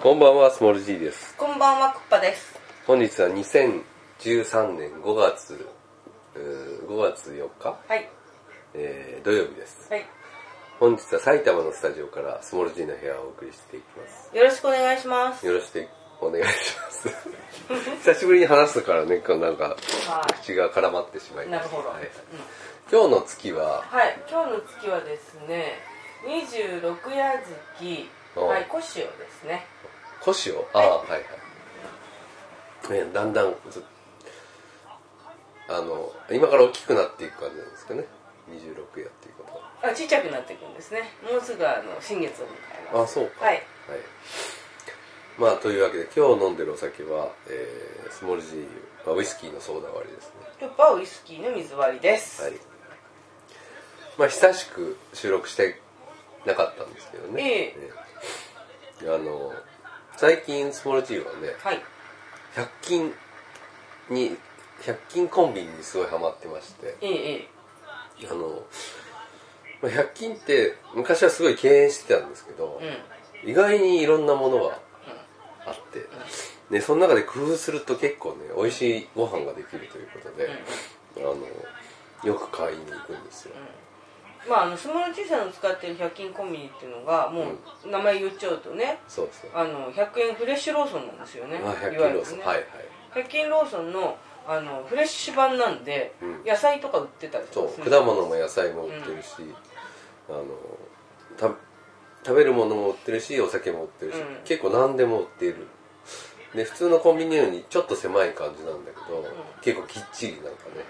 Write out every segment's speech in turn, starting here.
こんばんは、スモール G です。 こんばんは、クッパです。 本日は2013年5月4日、 はい。 土曜日です。 はい。 本日は埼玉のスタジオからスモール G の部屋をお送りしていきます。 よろしくお願いします。 よろしくお願いします。久しぶりに話すからね、なんか、口が絡まってしまいました。 なるほど。 今日の月は、 はい、今日の月はですね、26夜月、はい、小潮ですね。 小潮？ああ、はいはい。ね、だんだん今から大きくなっていく感じなんですかね。26夜っていうことは。 ちっちゃくなっていくんですね。もうすぐ新月を迎えます。 あ、そうか。 はい。 はい。まあというわけで今日飲んでるお酒は、スモール G、ウイスキーのソーダ割りですね。 クッパはウイスキーの水割りです。 はい。まあ久しく収録してなかったんですけどね。最近スモール G はね、 はい、 100均コンビニにすごいハマってまして、100均って昔はすごい敬遠してたんですけど、意外にいろんなものがあって、でその中で工夫すると結構ね美味しいご飯ができるということで、よく買いに行くんですよ。 スモール G さんの使ってる100均コンビニっていうのがもう名前言っちゃうとね、 そうそう、 100円フレッシュローソンなんですよね。 100均ローソン、はいはい、 100均ローソンのフレッシュ版なんで、野菜とか売ってたりとかする。 そう、果物も野菜も売ってるし、食べるものも売ってるし、お酒も売ってるし、結構何でも売っている。で普通のコンビニよりちょっと狭い感じなんだけど、結構きっちりなんかね。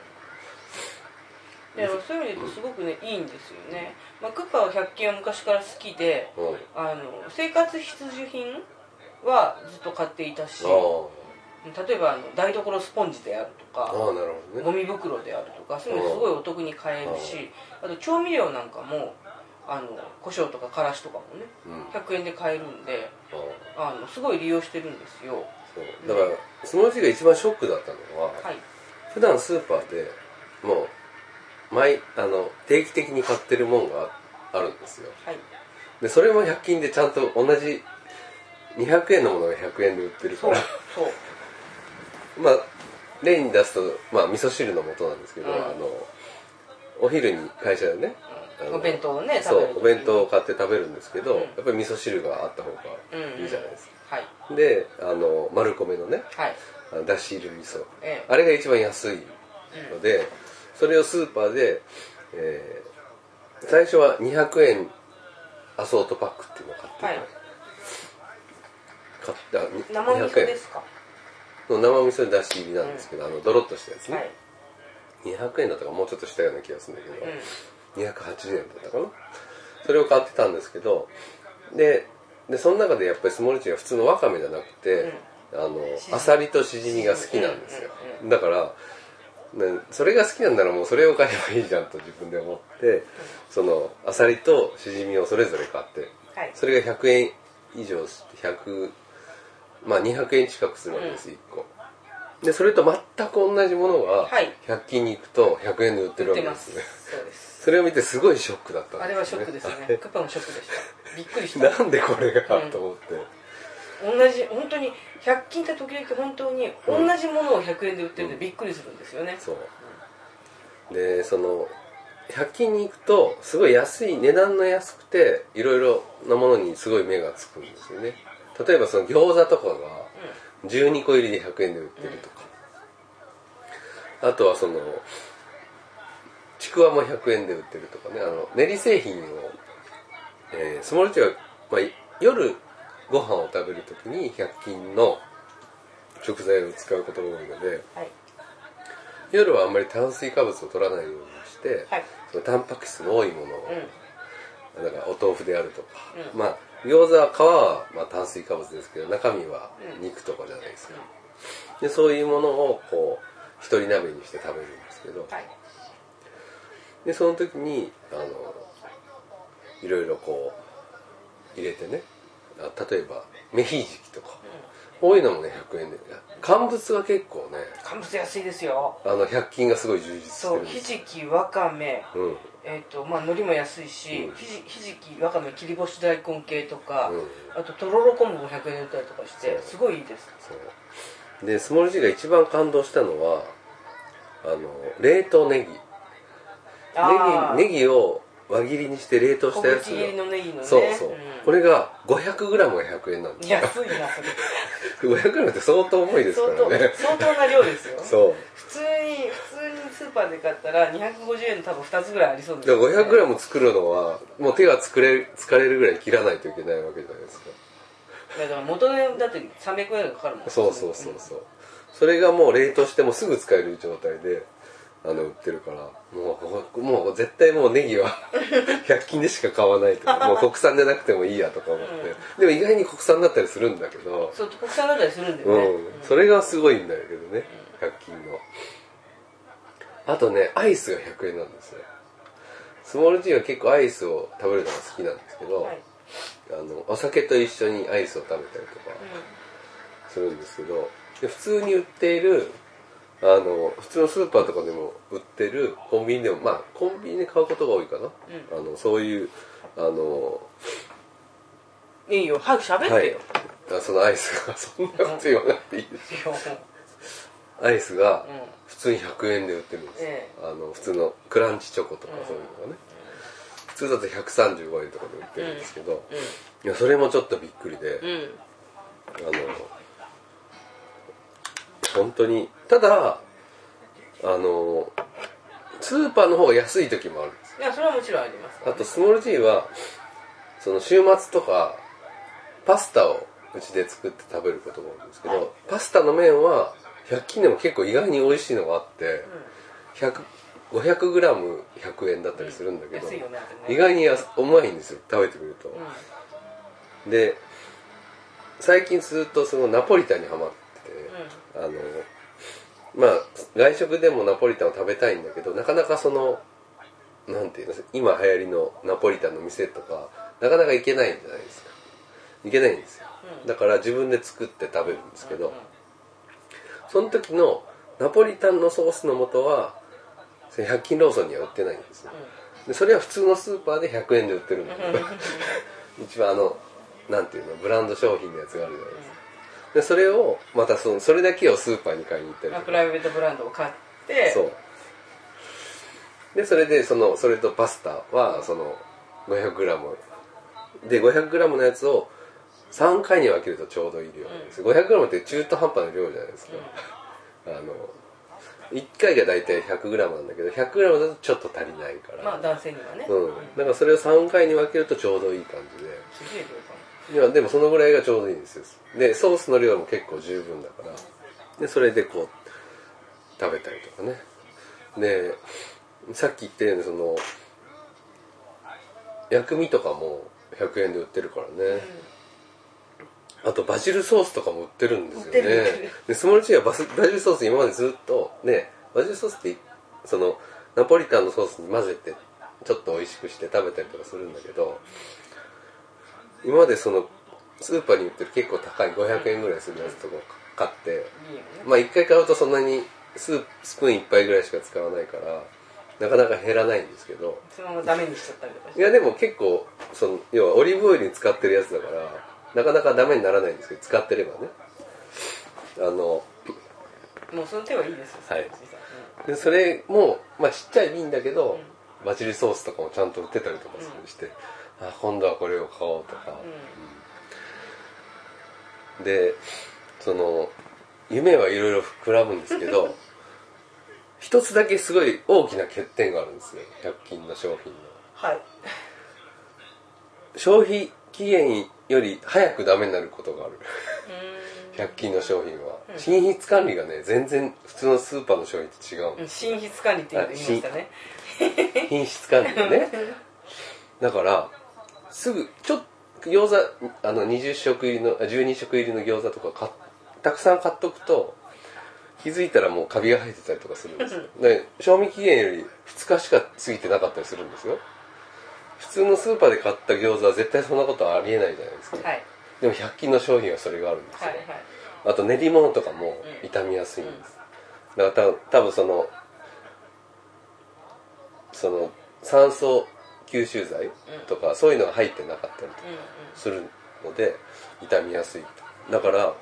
そういう意味で言うとすごくね、いいんですよね。クッパは100均は昔から好きで、生活必需品はずっと買っていたし、例えば台所スポンジであるとか、ゴミ袋であるとか、そういうのすごいお得に買えるし、あと調味料なんかも胡椒とかからしとかもね、100円で買えるんで、すごい利用してるんですよ。 そうだからスモール G が一番ショックだったのは、普段スーパーでもう定期的に買ってるもんがあるんですよ。でそれも100均でちゃんと同じ200円のものが100円で売ってるから、例に出すと、味噌汁の素なんですけど、お昼に会社でね、 お弁当をね、 お弁当を買って食べるんですけど、やっぱり味噌汁があった方がいいじゃないですか。で丸米のね、だし入り味噌、あれが一番安いので、それをスーパーで、最初は200円アソートパックっていうのを買って生味噌ですか？ 生味噌だし入りなんですけど、ドロッとしたやつね、200円だったかもうちょっとしたような気がするんだけど、280円だったかな。それを買ってたんですけど、でその中でやっぱりスモール G は普通のわかめじゃなくて、アサリとシジミが好きなんですよ。だからそれが好きなんならもうそれを買えばいいじゃんと自分で思って、そのアサリとシジミをそれぞれ買って、それが100円以上して200円近くするわけです、1個で。それと全く同じものが100均に行くと100円で売ってるわけですね。それを見てすごいショックだったんですね。 あれはショックですね。クッパもショックでした。びっくりした。 なんでこれがと思って、 本当に100均って時々本当に同じものを100円で売ってるんでびっくりするんですよね。 そうでその100均に行くとすごい値段の安くていろいろなものにすごい目がつくんですよね。例えばその餃子とかが12個入りで100円で売ってるとか、あとはそのちくわも100円で売ってるとかね、練り製品を、スモール G は、夜ご飯を食べるときに100均の食材を使うことが多いので、夜はあんまり炭水化物を取らないようにして、そのタンパク質の多いものを、だからお豆腐であるとか、餃子は皮は炭水化物ですけど中身は肉とかじゃないですか。でそういうものをこう一人鍋にして食べるんですけど、でその時にいろいろこう入れてね、例えばメヒジキとか、こういうのもね100円で、乾物は結構ね、 乾物安いですよ。 100均がすごい充実してるんです。 そう、ひじき、わかめ、 まあ海苔も安いし、ひじき、わかめ、切り干し大根系とか、あととろろ昆布も100円で売ったりとかしてすごいいいです。 そうでスモール G が一番感動したのは冷凍ネギネギを輪切りにして冷凍したやつが小口切りのネギのね、 そうそう、これが 500g が100円なんですよ。 安いなそれ。 500g って相当重いですからね。 相当な量ですよ。 そう普通にスーパーで買ったら250円の多分2つぐらいありそうですよね。 だから 500g 作るのはもう手が疲れるぐらい切らないといけないわけじゃないですか。 だから元値だって300円かかるもん。 そうそれがもう冷凍してもすぐ使える状態で売ってるから、もう絶対もうネギは100均でしか買わないとか、もう国産じゃなくてもいいやとか思って、でも意外に国産だったりするんだけど、 そう国産だったりするんだよね、 それがすごいんだけどね、100均の。あとね、アイスが100円なんですよ。スモール G は結構アイスを食べるのが好きなんですけど、お酒と一緒にアイスを食べたりとかするんですけど、で普通に売っている普通のスーパーとかでも売ってるコンビニでもコンビニで買うことが多いかな、そういういいよ早く喋ってよ、 そのアイスがそんなこと言わなくていいですよ、アイスが普通に100円で売ってるんですよ、普通のクランチチョコとかそういうのがね、普通だと135円とかで売ってるんですけど、いやそれもちょっとびっくりで、本当にただスーパーの方が安い時もあるんです。 いやそれはもちろんあります、 あとスモール G はその週末とかパスタをうちで作って食べることが多いんですけど、パスタの麺は100均でも結構意外に美味しいのがあって、500g100 円だったりするんだけど、意外にうまいんですよ、食べてみると、で最近ずっとそのナポリタンにハマって外食でもナポリタンを食べたいんだけど、なかなかそのなんていうの、今流行りのナポリタンの店とかなかなか行けないんじゃないですか。行けないんですよ、だから自分で作って食べるんですけど、その時のナポリタンのソースの素は100均ローソンには売ってないんですよ、でそれは普通のスーパーで100円で売ってるんだけど一番なんていうのブランド商品のやつがあるじゃないですか。でそれをまたそれだけをスーパーに買いに行ったりとか、 プライベートブランドを買って、 そうでそれでそれとパスタはその 500g で 500g のやつを3回に分けるとちょうどいい量なんですよ、500g って中途半端な量じゃないですか、1回がだいたい 100g なんだけど 100g だとちょっと足りないから、 男性にはね、 だからそれを3回に分けるとちょうどいい感じで、いやでもそのぐらいがちょうどいいんですよ。でソースの量も結構十分だから、でそれでこう食べたりとかね。でさっき言ったようにその薬味とかも100円で売ってるからね、あとバジルソースとかも売ってるんですよね。でスモール G はバジルソース今までずっとね、バジルソースってそのナポリタンのソースに混ぜてちょっと美味しくして食べたりとかするんだけど、今までそのスーパーに売ってる結構高い500円ぐらいするやつとか買って、1回買うとそんなにスプーン1杯ぐらいしか使わないからなかなか減らないんですけど、 そのままダメにしちゃったりとかして、 いやでも結構要はオリーブオイルに使ってるやつだからなかなかダメにならないんですけど、使ってればね、 もうその手はいいですよ、 はい、でそれもちっちゃい瓶だけど、バジルソースとかもちゃんと売ってたりとかして、今度はこれを買おうとか、でその夢はいろいろ膨らむんですけど一つだけすごい大きな欠点があるんですよ、100均の商品の。消費期限より早くダメになることがある100均の商品は、品質管理がね全然普通のスーパーの商品と違うんです。 品質管理って言いましたね品質管理ねだからすぐちょっと餃子20食入りの12食入りの餃子とかたくさん買っとくと気づいたらもうカビが生えてたりとかするんですよ、で賞味期限より2日しか過ぎてなかったりするんですよ。普通のスーパーで買った餃子は絶対そんなことはありえないじゃないですか、でも100均の商品はそれがあるんですよ、あと練り物とかも傷みやすいんです、だから多分その酸素吸収剤とか、そういうのが入ってなかったりとかするので傷みやすい。だから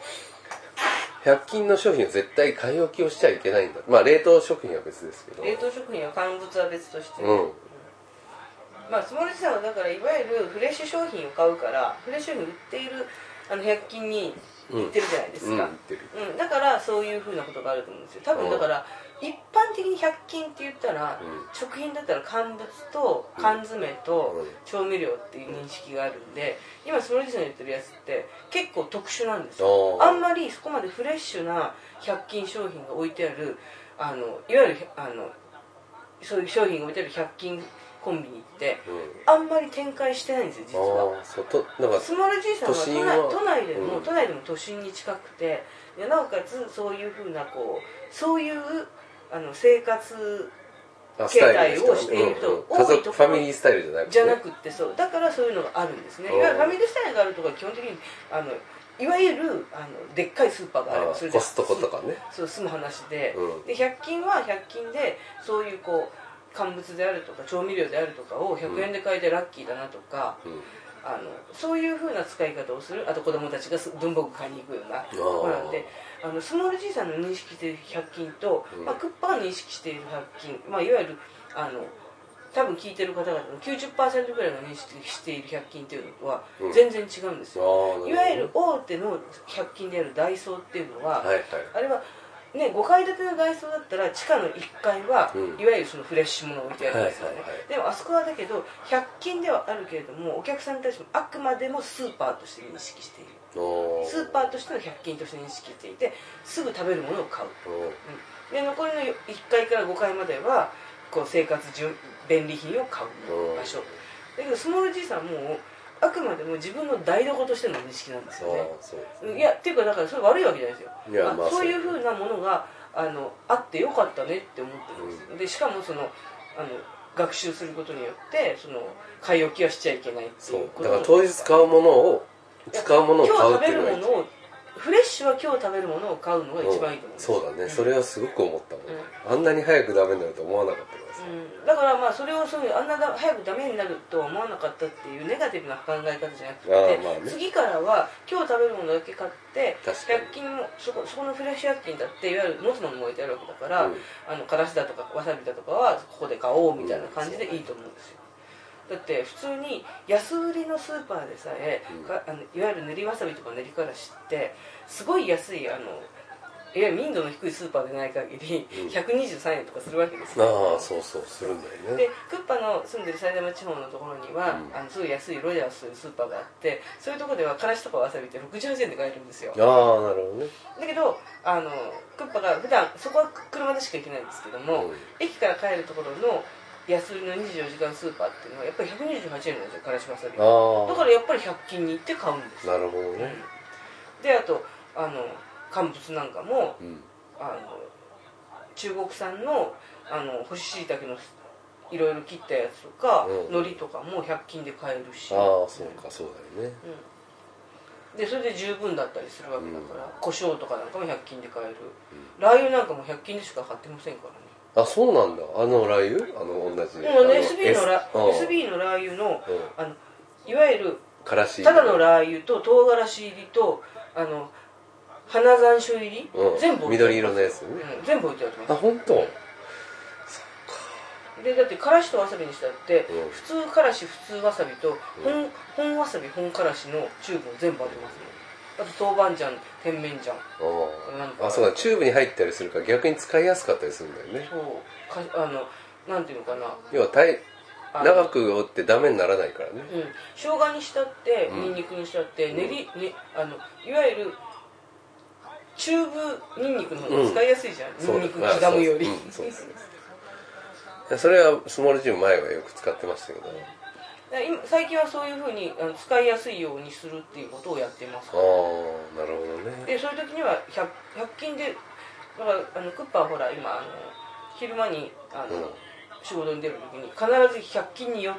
100均の商品は絶対買い置きをしちゃいけないんだ。まあ冷凍食品は別ですけど、 冷凍食品は乾物は別として、まあスモールさんはだからいわゆるフレッシュ商品を買うから、フレッシュ商品売っている100均に行ってるじゃないですか、だからそういうふうなことがあると思うんですよ。多分だから一般的に100均って言ったら、食品だったら乾物と缶詰と調味料っていう認識があるんで、今スモールさんが言ってるやつって結構特殊なんですよ。あんまりそこまでフレッシュな100均商品が置いてあるいわゆるそういう商品が置いてある100均コンビニって、あんまり展開してないんですよ実は。スモール G さんは都内でも都心に近くて、なおかつそういうふうなそういう生活形態をしている人多いところ、 ファミリースタイルじゃなくて、そうだからそういうのがあるんですね。いわゆるファミリースタイルがあるとか基本的にいわゆるでっかいスーパーがあればそれでコストコとかね、 そう済む話で、100均は100均でそういう乾物であるとか調味料であるとかを100円で買えてラッキーだなとか、そういうふうな使い方をする。あと子供たちが文房具買いに行くようなところなんで、スモール G さんの認識している100均と、クッパが認識している100均、いわゆる多分聞いてる方々の 90% ぐらいが認識している100均っていうのは全然違うんですよ。いわゆる大手の100均であるダイソーっていうのは、あれはね、5階建てのダイソーだったら地下の1階は、いわゆるそのフレッシュものを置いてあるんですよね。でもあそこはだけど100均ではあるけれども、お客さんたちもあくまでもスーパーとして認識している。スーパーとしての100均として認識していて、すぐ食べるものを買う。で残りの1階から5階までは生活便利品を買う場所だけど、スモール G さんはもうあくまでも自分の台所としての認識なんですよね。いやっていうかだからそれ悪いわけじゃないですよ。そういうふうなものがあってよかったねって思ってるんです。でしかも学習することによって買い置きはしちゃいけないっていうこと。 だから当日使うものを買うっていうのが今日食べるものをフレッシュは今日食べるものを買うのが一番いいと思うんです。 そうだね、それはすごく思ったもん、あんなに早くダメになると思わなかったからさ、 だからまあそれをあんな早くダメになるとは思わなかったっていうネガティブな考え方じゃなくて、次からは今日食べるものだけ買って100均もそこのフレッシュ100均だっていわゆる持つものも置いてあるわけだから、からしだとかわさびだとかはここで買おうみたいな感じでいいと思うんですよ。だって普通に安売りのスーパーでさえ、いわゆる練りわさびとか練りからしってすごい安いいわゆる民度の低いスーパーでない限り123円とかするわけですよ。 そうするんだよね。 でクッパの住んでる埼玉地方のところには、すごい安いロジャースというスーパーがあって、そういうところではからしとかわさびって68円で買えるんですよ。 なるほどね。 だけどクッパが普段そこは車でしか行けないんですけども、駅から帰るところの安売りの24時間スーパーっていうのはやっぱり128円なんですよ、からしわさび。だからやっぱり100均に行って買うんですよ。 なるほどね。 であと乾物なんかも、中国産の干し椎茸のいろいろ切ったやつとか、海苔とかも100均で買えるし。 そうだよね。 でそれで十分だったりするわけだから、胡椒とかなんかも100均で買える、ラー油なんかも100均でしか買ってませんからね。 そうなんだ。ラー油同じ SB のラー油のいわゆるからしただのラー油と唐辛子入りと花山椒入り、全部緑色のやつね、 全部置いてあります。 本当。そっか。 でだってからしとわさびにしたって、普通からし普通わさびと本わさび本からしのチューブ全部ありますね。あと豆板醤甜麺醤そうだ、チューブに入ったりするから逆に使いやすかったりするんだよね。 そうなんていうのかな、 要は長く折ってダメにならないからね。 生姜にしたってニンニクにしたっていわゆるチューブニンニクの方が使いやすいじゃん、ニンニク刻むより。 それはスモールジム前はよく使ってましたけど、 最近はそういうふうに使いやすいようにするっていうことをやってます。 なるほどね。 でそういう時には100均でだからクッパはほら今昼間に仕事に出る時に必ず100均に寄って、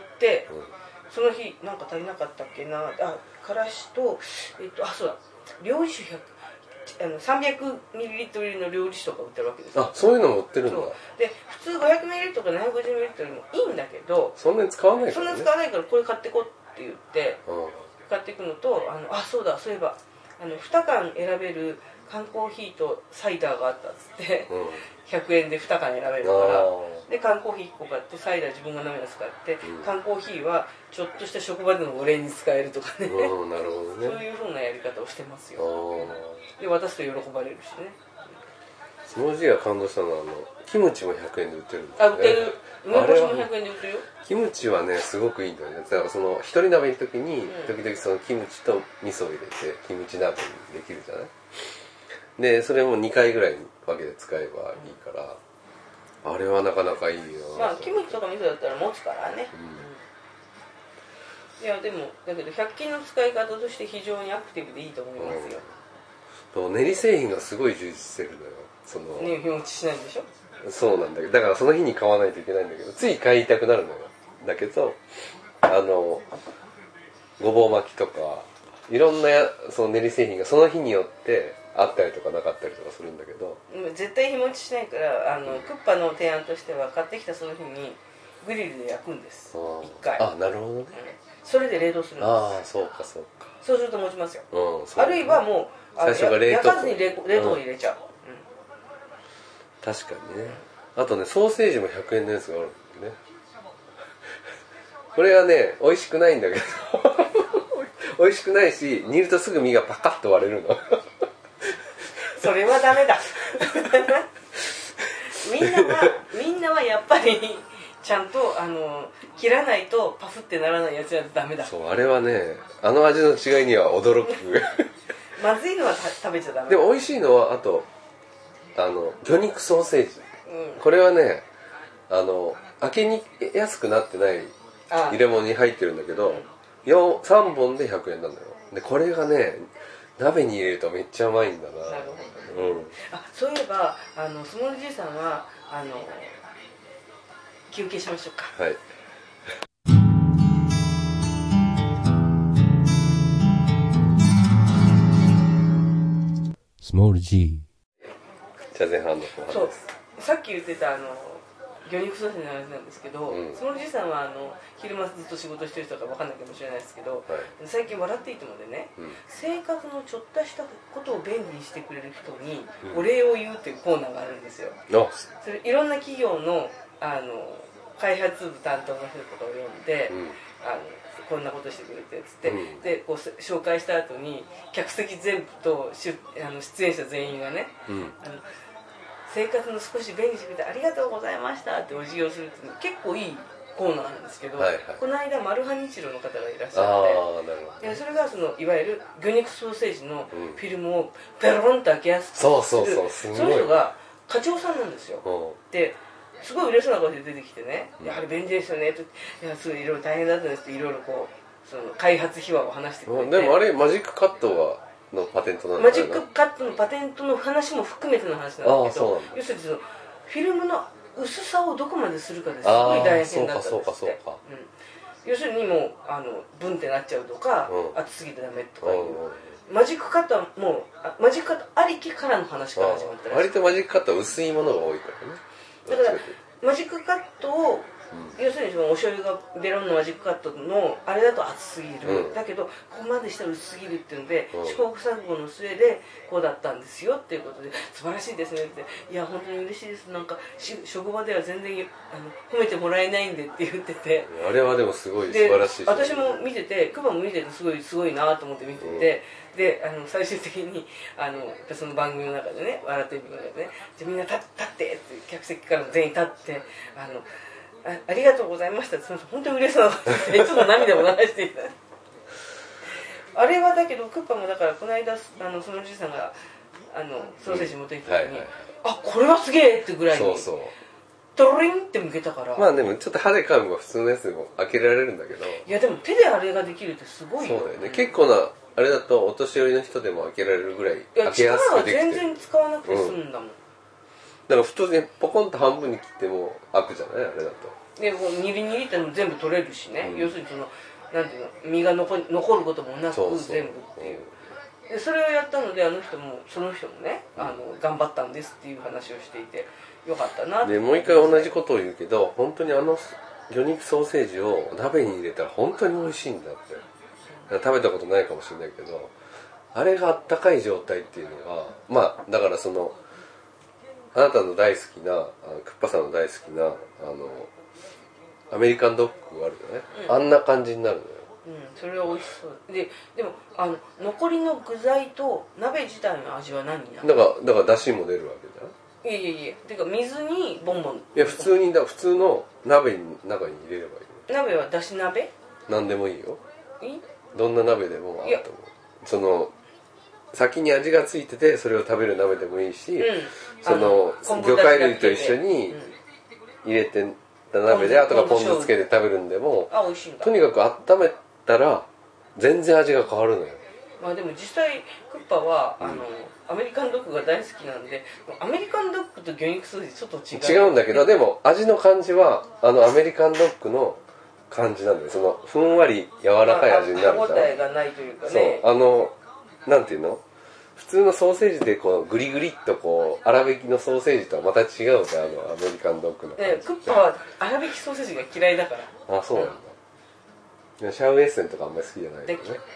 その日なんか足りなかったっけな、からしとそうだ料理酒 300ml 入りの料理酒とか売ってるわけですよ。 あ、そういうのも売ってるんだ。 で普通 500ml とか 750ml もいいんだけど、 そんなに使わないからね。 そんなに使わないからこれ買ってこって言って買っていくのと、そうだ、そういえば2缶選べる缶コーヒーとサイダーがあったっつって、100円で2缶選べるからで缶コーヒー1個買ってサイダー自分が飲むやつ買って、缶コーヒーはちょっとした職場でのお礼に使えるとかね、 なるほどね。 そういう風なやり方をしてますよ。で渡すと喜ばれるしね。 その字が感動したのはキムチも100円で売ってるんですよね。 売ってる。梅干しも100円で売ってるよ。 キムチはねすごくいいんだよね。だからその一人鍋の時に時々そのキムチと味噌を入れてキムチ鍋にできるじゃない。でそれも2回ぐらいに分けて使えばいいから、あれはなかなかいいよ。 キムチとか味噌だったら持つからね。いやでもだけど100均の使い方として非常にアクティブでいいと思いますよ。 練り製品がすごい充実してるのよ。 日持ちしないんでしょ。 そうなんだけど、だからその日に買わないといけないんだけど、つい買いたくなるのよ。だけどごぼう巻きとかいろんなその練り製品がその日によってあったりとかなかったりとかするんだけど、 絶対日持ちしないからクッパの提案としては買ってきたその日にグリルで焼くんです。1回。 なるほどね。 それで冷凍するんです。 そうかそうか。 そうすると持ちますよ。 あるいはもう最初が冷凍焼かずに冷凍に入れちゃう。 確かにね。あとねソーセージも100円のやつがあるんだよね。これはね美味しくないんだけど美味しくないし、煮るとすぐ身がパカッと割れるのそれはダメだみんなはやっぱりちゃんと切らないとパフってならないやつはダメだ。 そう、あれはね味の違いには驚くまずいのは食べちゃダメ。 でも美味しいのはあと魚肉ソーセージ、これはね開けに安くなってない入れ物に入ってるんだけど、3本で100円なんだよ。でこれがね鍋に入れるとめっちゃうまいんだな。 なるほど、そういえばスモールじいさんは休憩しましょうか。 はい。 スモール G。 じゃあ前半の後半です。 さっき言ってた魚肉ソーセージの話なんですけど、そのおじいさんは昼間ずっと仕事してる人か分かんないかもしれないですけど、最近「笑っていいとも」でね、生活のちょっとしたことを便利にしてくれる人にお礼を言うっていうコーナーがあるんですよ。それいろんな企業の開発部担当の人とかを呼んで、こんなことしてくれてっつって、でこう紹介した後に客席全部と出演者全員がね、生活の少し便利してくれてありがとうございましたってお辞儀をするっていうの結構いいコーナーなんですけど、この間マルハニチロの方がいらっしゃって、それがいわゆる魚肉ソーセージのフィルムをペロンと開けやすくする、その人が課長さんなんですよ。ですごい嬉しそうな顔で出てきてね、やはり便利ですよねって、いやすごいいろいろ大変だったんですっていろいろこうその開発秘話を話してくれて。 でもあれマジックカットのパテントなんだよな。 マジックカットのパテントの話も含めての話なんだけど、要するにフィルムの薄さをどこまでするかですごい大変だったんですって。要するにもうブンってなっちゃうとか、厚すぎてダメとかいう、マジックカットはもうマジックカットありきからの話から始まったらしい。 割とマジックカットは薄いものが多いからね。 だからマジックカットを要するにお醤油がベロンのマジックカットのあれだと厚すぎる、だけどここまでしたら薄すぎるっていうので、試行錯誤の末でこうだったんですよっていうことで素晴らしいですねって、いや本当に嬉しいです、なんか職場では全然褒めてもらえないんでって言ってて、 あれはでもすごい素晴らしい。 私も見ててクバも見ててすごいなと思って見てて、で最終的にその番組の中でね、笑ってるの中でね、じゃあみんな立ってって客席からも全員立ってありがとうございましたって、本当に嬉しそうなことでちょっと涙も流していたあれはだけどクッパもだからこの間そのおじいさんがソーセージ持ってきた時に、これはすげえってぐらいにトロリンって向けたから。 まあでもちょっと歯で噛むのは普通のやつでも開けられるんだけど、 いやでも手であれができるってすごいよ。 そうだよね、結構なあれだとお年寄りの人でも開けられるぐらい開けやすくできてる。 力は全然使わなくて済むんだもん、 だから普通にポコンと半分に切っても開くじゃない、あれだと。 でもうニリニリって全部取れるしね、要するになんていうの、身が残ることもなく全部っていう。 でそれをやったのでその人もね頑張ったんですっていう話をしていてよかったなって。 でもう一回同じことを言うけど、本当に魚肉ソーセージを鍋に入れたら本当に美味しいんだって。食べたことないかもしれないけど、あれがあったかい状態っていうのが、まあだからあなたの大好きなクッパさんの大好きなアメリカンドッグがあるよね、あんな感じになるのよ。 それは美味しそうでも残りの具材と鍋自体の味は何になるの？ だから出汁も出るわけじゃん。 いやてか水にボンボン。 いや普通の鍋の中に入れればいい。 鍋はだし鍋？ 何でもいいよ。どんな鍋でもあると思う。先に味がついててそれを食べる鍋でもいいし、魚介類と一緒に入れてた鍋で後からポン酢つけて食べるんでも、 美味しいんだ。 とにかく温めたら全然味が変わるのよ。 まあでも実際クッパはアメリカンドッグが大好きなんで、アメリカンドッグと魚肉ソーセージちょっと違うんだけど、でも味の感じはアメリカンドッグの感じなんだよ。ふんわり柔らかい味になるじゃん。 歯応えがないというかね。 そうなんていうの、普通のソーセージでグリグリっと粗挽きのソーセージとはまた違うじゃん、アメリカンドッグの感じ。 クッパは粗挽きソーセージが嫌いだから。 あ、そうなんだ。シャウエッセンとかあんまり好きじゃないよね。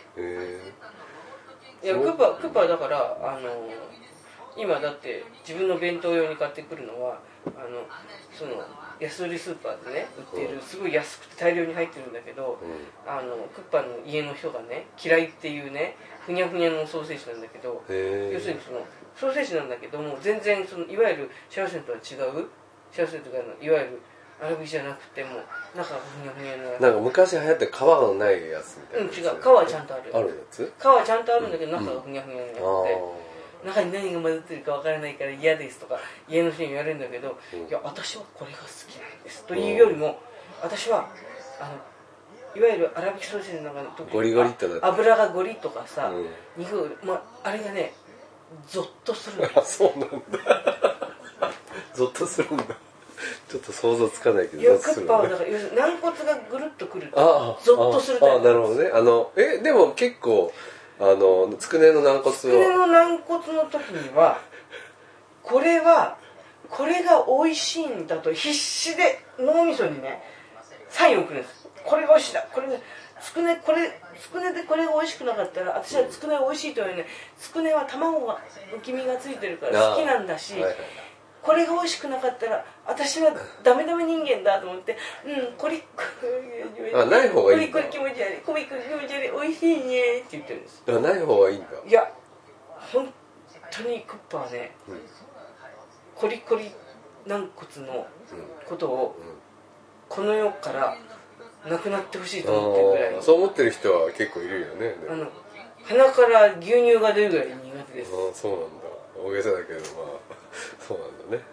いやクッパはだから今だって自分の弁当用に買ってくるのは安売りスーパーでね売っているすごい安くて大量に入ってるんだけど、クッパの家の人がね嫌いっていうねふにゃふにゃのソーセージなんだけど、要するにソーセージなんだけども全然いわゆるシャウエッセンとは違う、シャウエッセンとかいわゆる粗挽きじゃなくても中がふにゃふにゃのやつ。 なんか昔流行って皮がないやつみたいな。 違う、皮はちゃんとある。 あるやつ？ 皮はちゃんとあるんだけど中がふにゃふにゃのやつで、中に何が混ざってるかわからないから嫌ですとか家の人に言われるんだけど、いや私はこれが好きなんですというよりも、私はいわゆる粗挽きソーセージの中のゴリゴリっと油がゴリとかさ、肉、あれがねゾッとするの。 そうなんだ。ゾッとするんだ。ちょっと想像つかないけど、 いやクッパはだから軟骨がぐるっとくるとゾッとするタイプ。 なるほどね。でも結構つくねの軟骨は、 つくねの軟骨の時にはこれが美味しいんだと必死で脳みそにねサインを送るんです。これが美味しいだ、これつくねでこれが美味しくなかったら私はつくね美味しいとは言うね。つくねは卵が黄身がついてるから好きなんだし、これが美味しくなかったら私はダメ人間だと思って、これない方がいいんだ。 これ気持ち悪い、これ気持ち悪い、美味しいねって言ってるんです。 ない方がいいんだ。 いや本当にクッパはね、コリコリ軟骨のことをこの世からなくなってほしいと思ってるぐらい。 そう思ってる人は結構いるよね。 鼻から牛乳が出るぐらい苦手です。 そうなんだ。大げさだけどそうなんだね。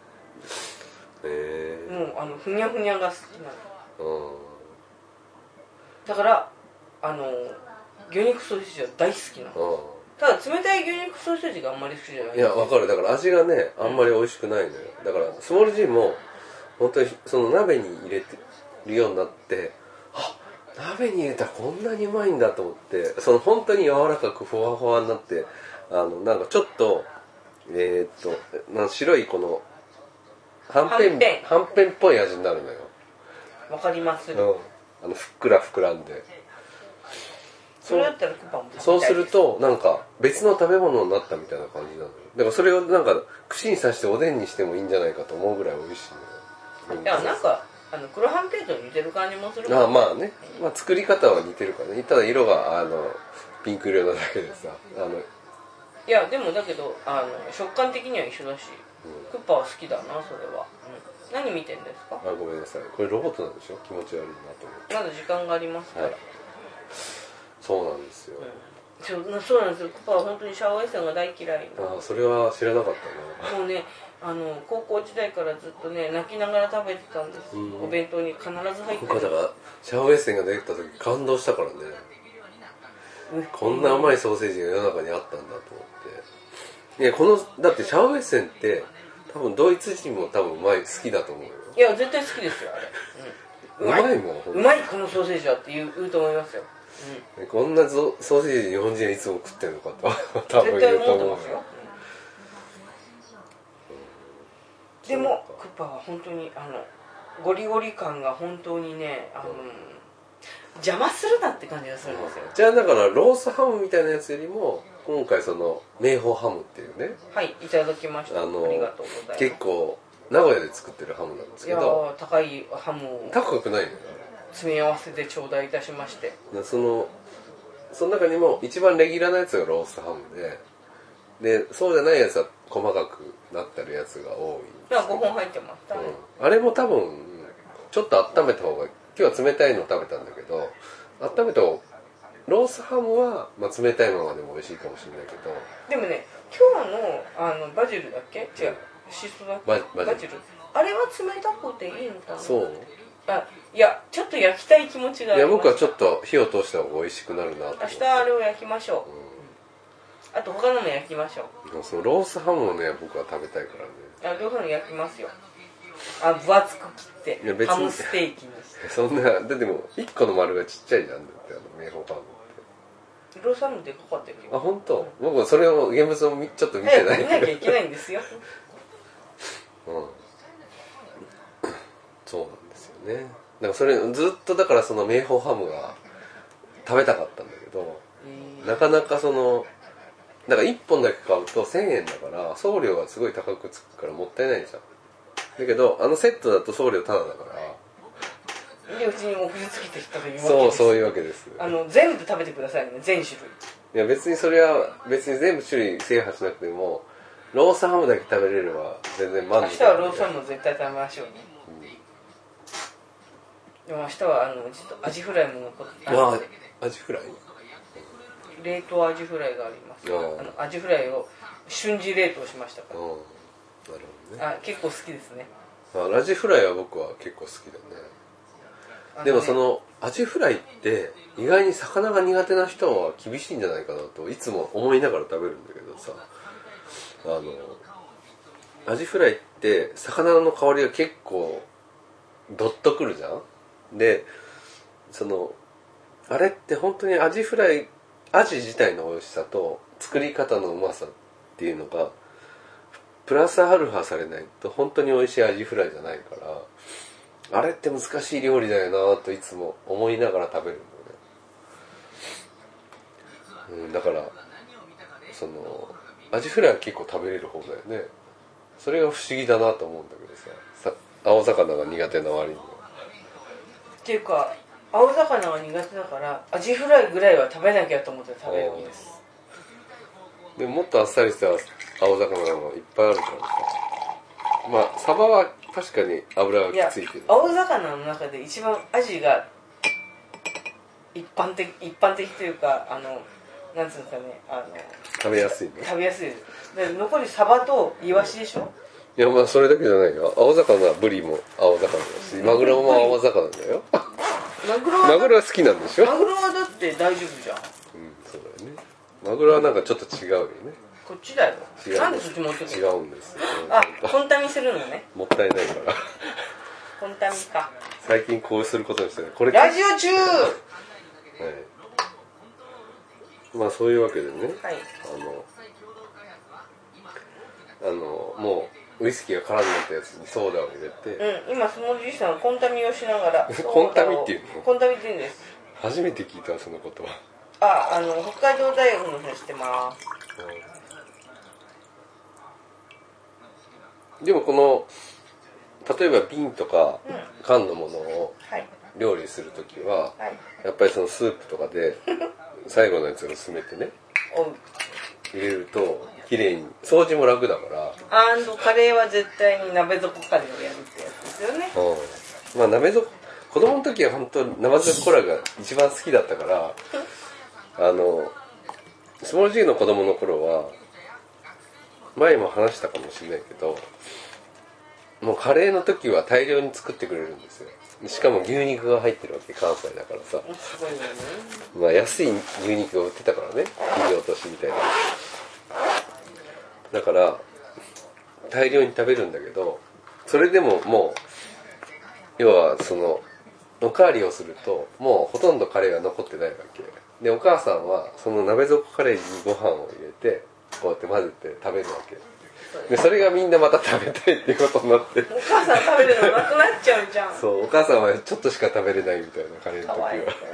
もうふにゃふにゃが好きなの。だから魚肉ソーセージは大好きなの。ただ冷たい牛肉ソーセージがあんまり好きじゃない。 いやわかる。だから味がねあんまり美味しくないのよ。だからスモールジーも本当に鍋に入れてるようになって、鍋に入れたらこんなにうまいんだと思って、本当に柔らかくふわふわになって、なんかちょっと白いこのはんぺんっぽい味になるのよ。 わかります。 ふっくら膨らんで。 それだったらクッパも食べたいです。 そうするとなんか別の食べ物になったみたいな感じなのよ。だからそれをなんか串に刺しておでんにしてもいいんじゃないかと思うぐらい美味しいのよ。 いやなんか黒はんぺんと似てる感じもするもんね。まあね、作り方は似てるからね。ただ色がピンク色なだけでさ。 いやでもだけど食感的には一緒だし、クッパは好きだなそれは。何見てんですか？ ごめんなさい。これロボットなんでしょ？気持ち悪いなと思って。 まだ時間がありますから。 そうなんですよ。 そうなんですよ。クッパは本当にシャウエッセンが大嫌い。 それは知らなかったな。 もうね高校時代からずっとね泣きながら食べてたんです。お弁当に必ず入ってる。 だからシャウエッセンが出てきた時感動したからね。こんなうまいソーセージが世の中にあったんだと思って。いやだってシャウエッセンって多分ドイツ人も多分好きだと思うよ。 いや絶対好きですよあれ。 うまいもん。 うまいこのソーセージはって言うと思いますよ。 こんなソーセージ日本人はいつも食ってるのかと多分言うと思うよ。 でもクッパは本当にゴリゴリ感が本当にね邪魔するなって感じがするんですよ。 じゃあだからロースハムみたいなやつよりも今回その明宝ハムっていうね、 はいいただきました。ありがとうございます。 結構名古屋で作ってるハムなんですけど、いや高いハムを高くないのよ。 詰め合わせで頂戴いたしまして、 その中にも一番レギュラーなやつがロースハムでそうじゃないやつは細かくなってるやつが多い。 5本入ってます、 あれも多分ちょっと温めた方が、今日は冷たいの食べたんだけど、温めた方ロースハムは、冷たいままでも美味しいかもしれないけど、 でもね今日のバジルだっけ、違うシソだっけ、バジルあれは冷たくていいのかな。 そう、 いやちょっと焼きたい気持ちがあります。 いや僕はちょっと火を通した方が美味しくなるなと思って。 明日あれを焼きましょう、あと他のも焼きましょう。そのロースハムをね僕は食べたいからね。 両方の焼きますよ。分厚く切ってハムステーキにして。 そんなでも1個の丸がちっちゃいじゃんだって明宝ハムって。 ロースハムでかかってるよ。 本当？僕はそれを現物をちょっと見てない。 見なきゃいけないんですよ。 そうなんですよね。だからそれずっとだからその明宝ハムが食べたかったんだけど、なかなかだから1本だけ買うと1000円だから送料がすごい高くつくからもったいないじゃん。だけどセットだと送料タダだから。 でうちに送りつけてきたというわけです。 そういうわけです。 全部食べてくださいね、全種類。 いや別にそれは全部種類制覇しなくてもロースハムだけ食べれれば全然満足。 明日はロースハムを絶対食べましょうね。でも明日はちょっとアジフライも残ってたので。 アジフライ？ 冷凍アジフライがあります。アジフライを瞬時冷凍しましたから。なるほどね。 結構好きですね。 アジフライは僕は結構好きだね。でもそのアジフライって意外に魚が苦手な人は厳しいんじゃないかなといつも思いながら食べるんだけどさ、アジフライって魚の香りが結構ドッとくるじゃん。であれって本当にアジ自体の美味しさと作り方のうまさっていうのがプラスアルファされないと本当に美味しいアジフライじゃないから、あれって難しい料理だよなといつも思いながら食べるんだよね。だからアジフライは結構食べれる方だよね。それが不思議だなと思うんだけどさ、青魚が苦手な割には。 っていうか青魚は苦手だからアジフライぐらいは食べなきゃと思って食べるんです。 でももっとあっさりした青魚がいっぱいあるからさ、サバは確かに油がきついけど、 青魚の中で一番アジが一般的というかなんつうんですかね、 食べやすいね。 食べやすいです。で残りサバとイワシでしょ。 いやそれだけじゃないよ。青魚はブリも青魚だし、マグロも青魚だよ。マグロは好きなんでしょ。 マグロはだって大丈夫じゃん。 そうだよね。マグロはなんかちょっと違うよね。 こっちだよ。なんでそっち持ってくるの？ 違うんです。 コンタミするのね。 もったいないから。 コンタミか。 最近こうすることにしてね。これラジオ中。 はい。そういうわけでね。 はい。 もうウイスキーが空になったやつにソーダを入れて。 今そのじいさんコンタミをしながら。 コンタミっていうの？ コンタミって言うんです。 初めて聞いたそのことは。 北海道大学の人知ってます。 でも例えば瓶とか缶のものを料理するときは、やっぱりそのスープとかで最後のやつを薄めてね入れると綺麗に掃除も楽だから。 カレーは絶対に鍋底カレーをやるってやつですよね。 鍋底子供の時は本当生底コラが一番好きだったからスモール G の子供の頃は前も話したかもしれないけど、もうカレーの時は大量に作ってくれるんですよ。しかも牛肉が入ってるわけ、関西だからさ。 すごいよね。 安い牛肉が売ってたからね、切り落としみたいな。だから大量に食べるんだけど、それでももう要はおかわりをするともうほとんどカレーが残ってないわけで、お母さんはその鍋底カレーにご飯を入れてこうやって混ぜて食べるわけで、それがみんなまた食べたいっていうことになって、 お母さん食べるのなくなっちゃうじゃん。 そう、お母さんはちょっとしか食べれないみたいな、カレーの時は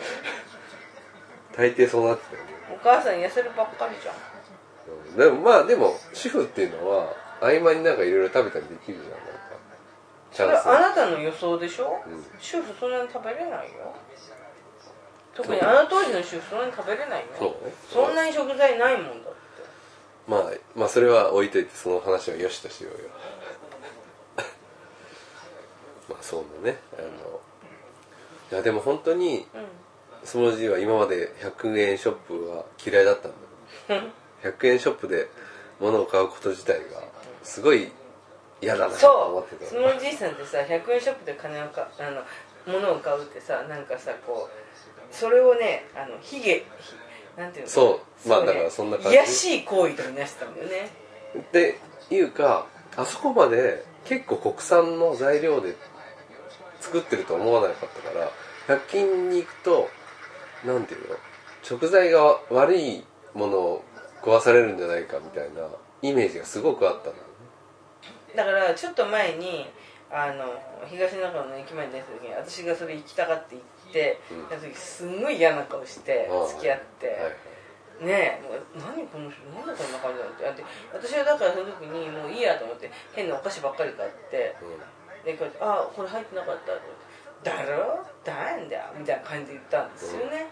大抵そうなってたよね。 お母さん痩せるばっかりじゃん。 でもまあでも主婦っていうのは合間になんかいろいろ食べたりできるじゃん、なんかチャンス。 それあなたの予想でしょ、主婦そんなに食べれないよ。特にあの当時の主婦そんなに食べれないよ。そんなに食材ないもんだって。 まあそれは置いといて、その話はよしとしようよまあそうだね。いやでも本当にスモージーは今まで100円ショップは嫌いだったんだよ100円ショップで物を買うこと自体がすごい嫌だなと思ってた。 そう、スモージーさんってさ、100円ショップで物を買うってさ、なんかさ、こうそれをね、なんていうの、 そう、まあだからそんな感じ、 癒やしい行為とみなしてたんだよね。 っていうか、あそこまで結構国産の材料で作ってると思わなかったから、100均に行くとなんていうの、食材が悪いものを壊されるんじゃないかみたいなイメージがすごくあったのね。 だからちょっと前に東中野の駅前に出た時に、私がそれ行きたがって行って、その時すんごい嫌な顔して付き合って、ねえ、もう何この人、なんでこんな感じなんて、私はだからその時にもういいやと思って変なお菓子ばっかり買って、でこうやって「あ、これ入ってなかった」と思って「だろ？なんだよ」みたいな感じで言ったんですよね。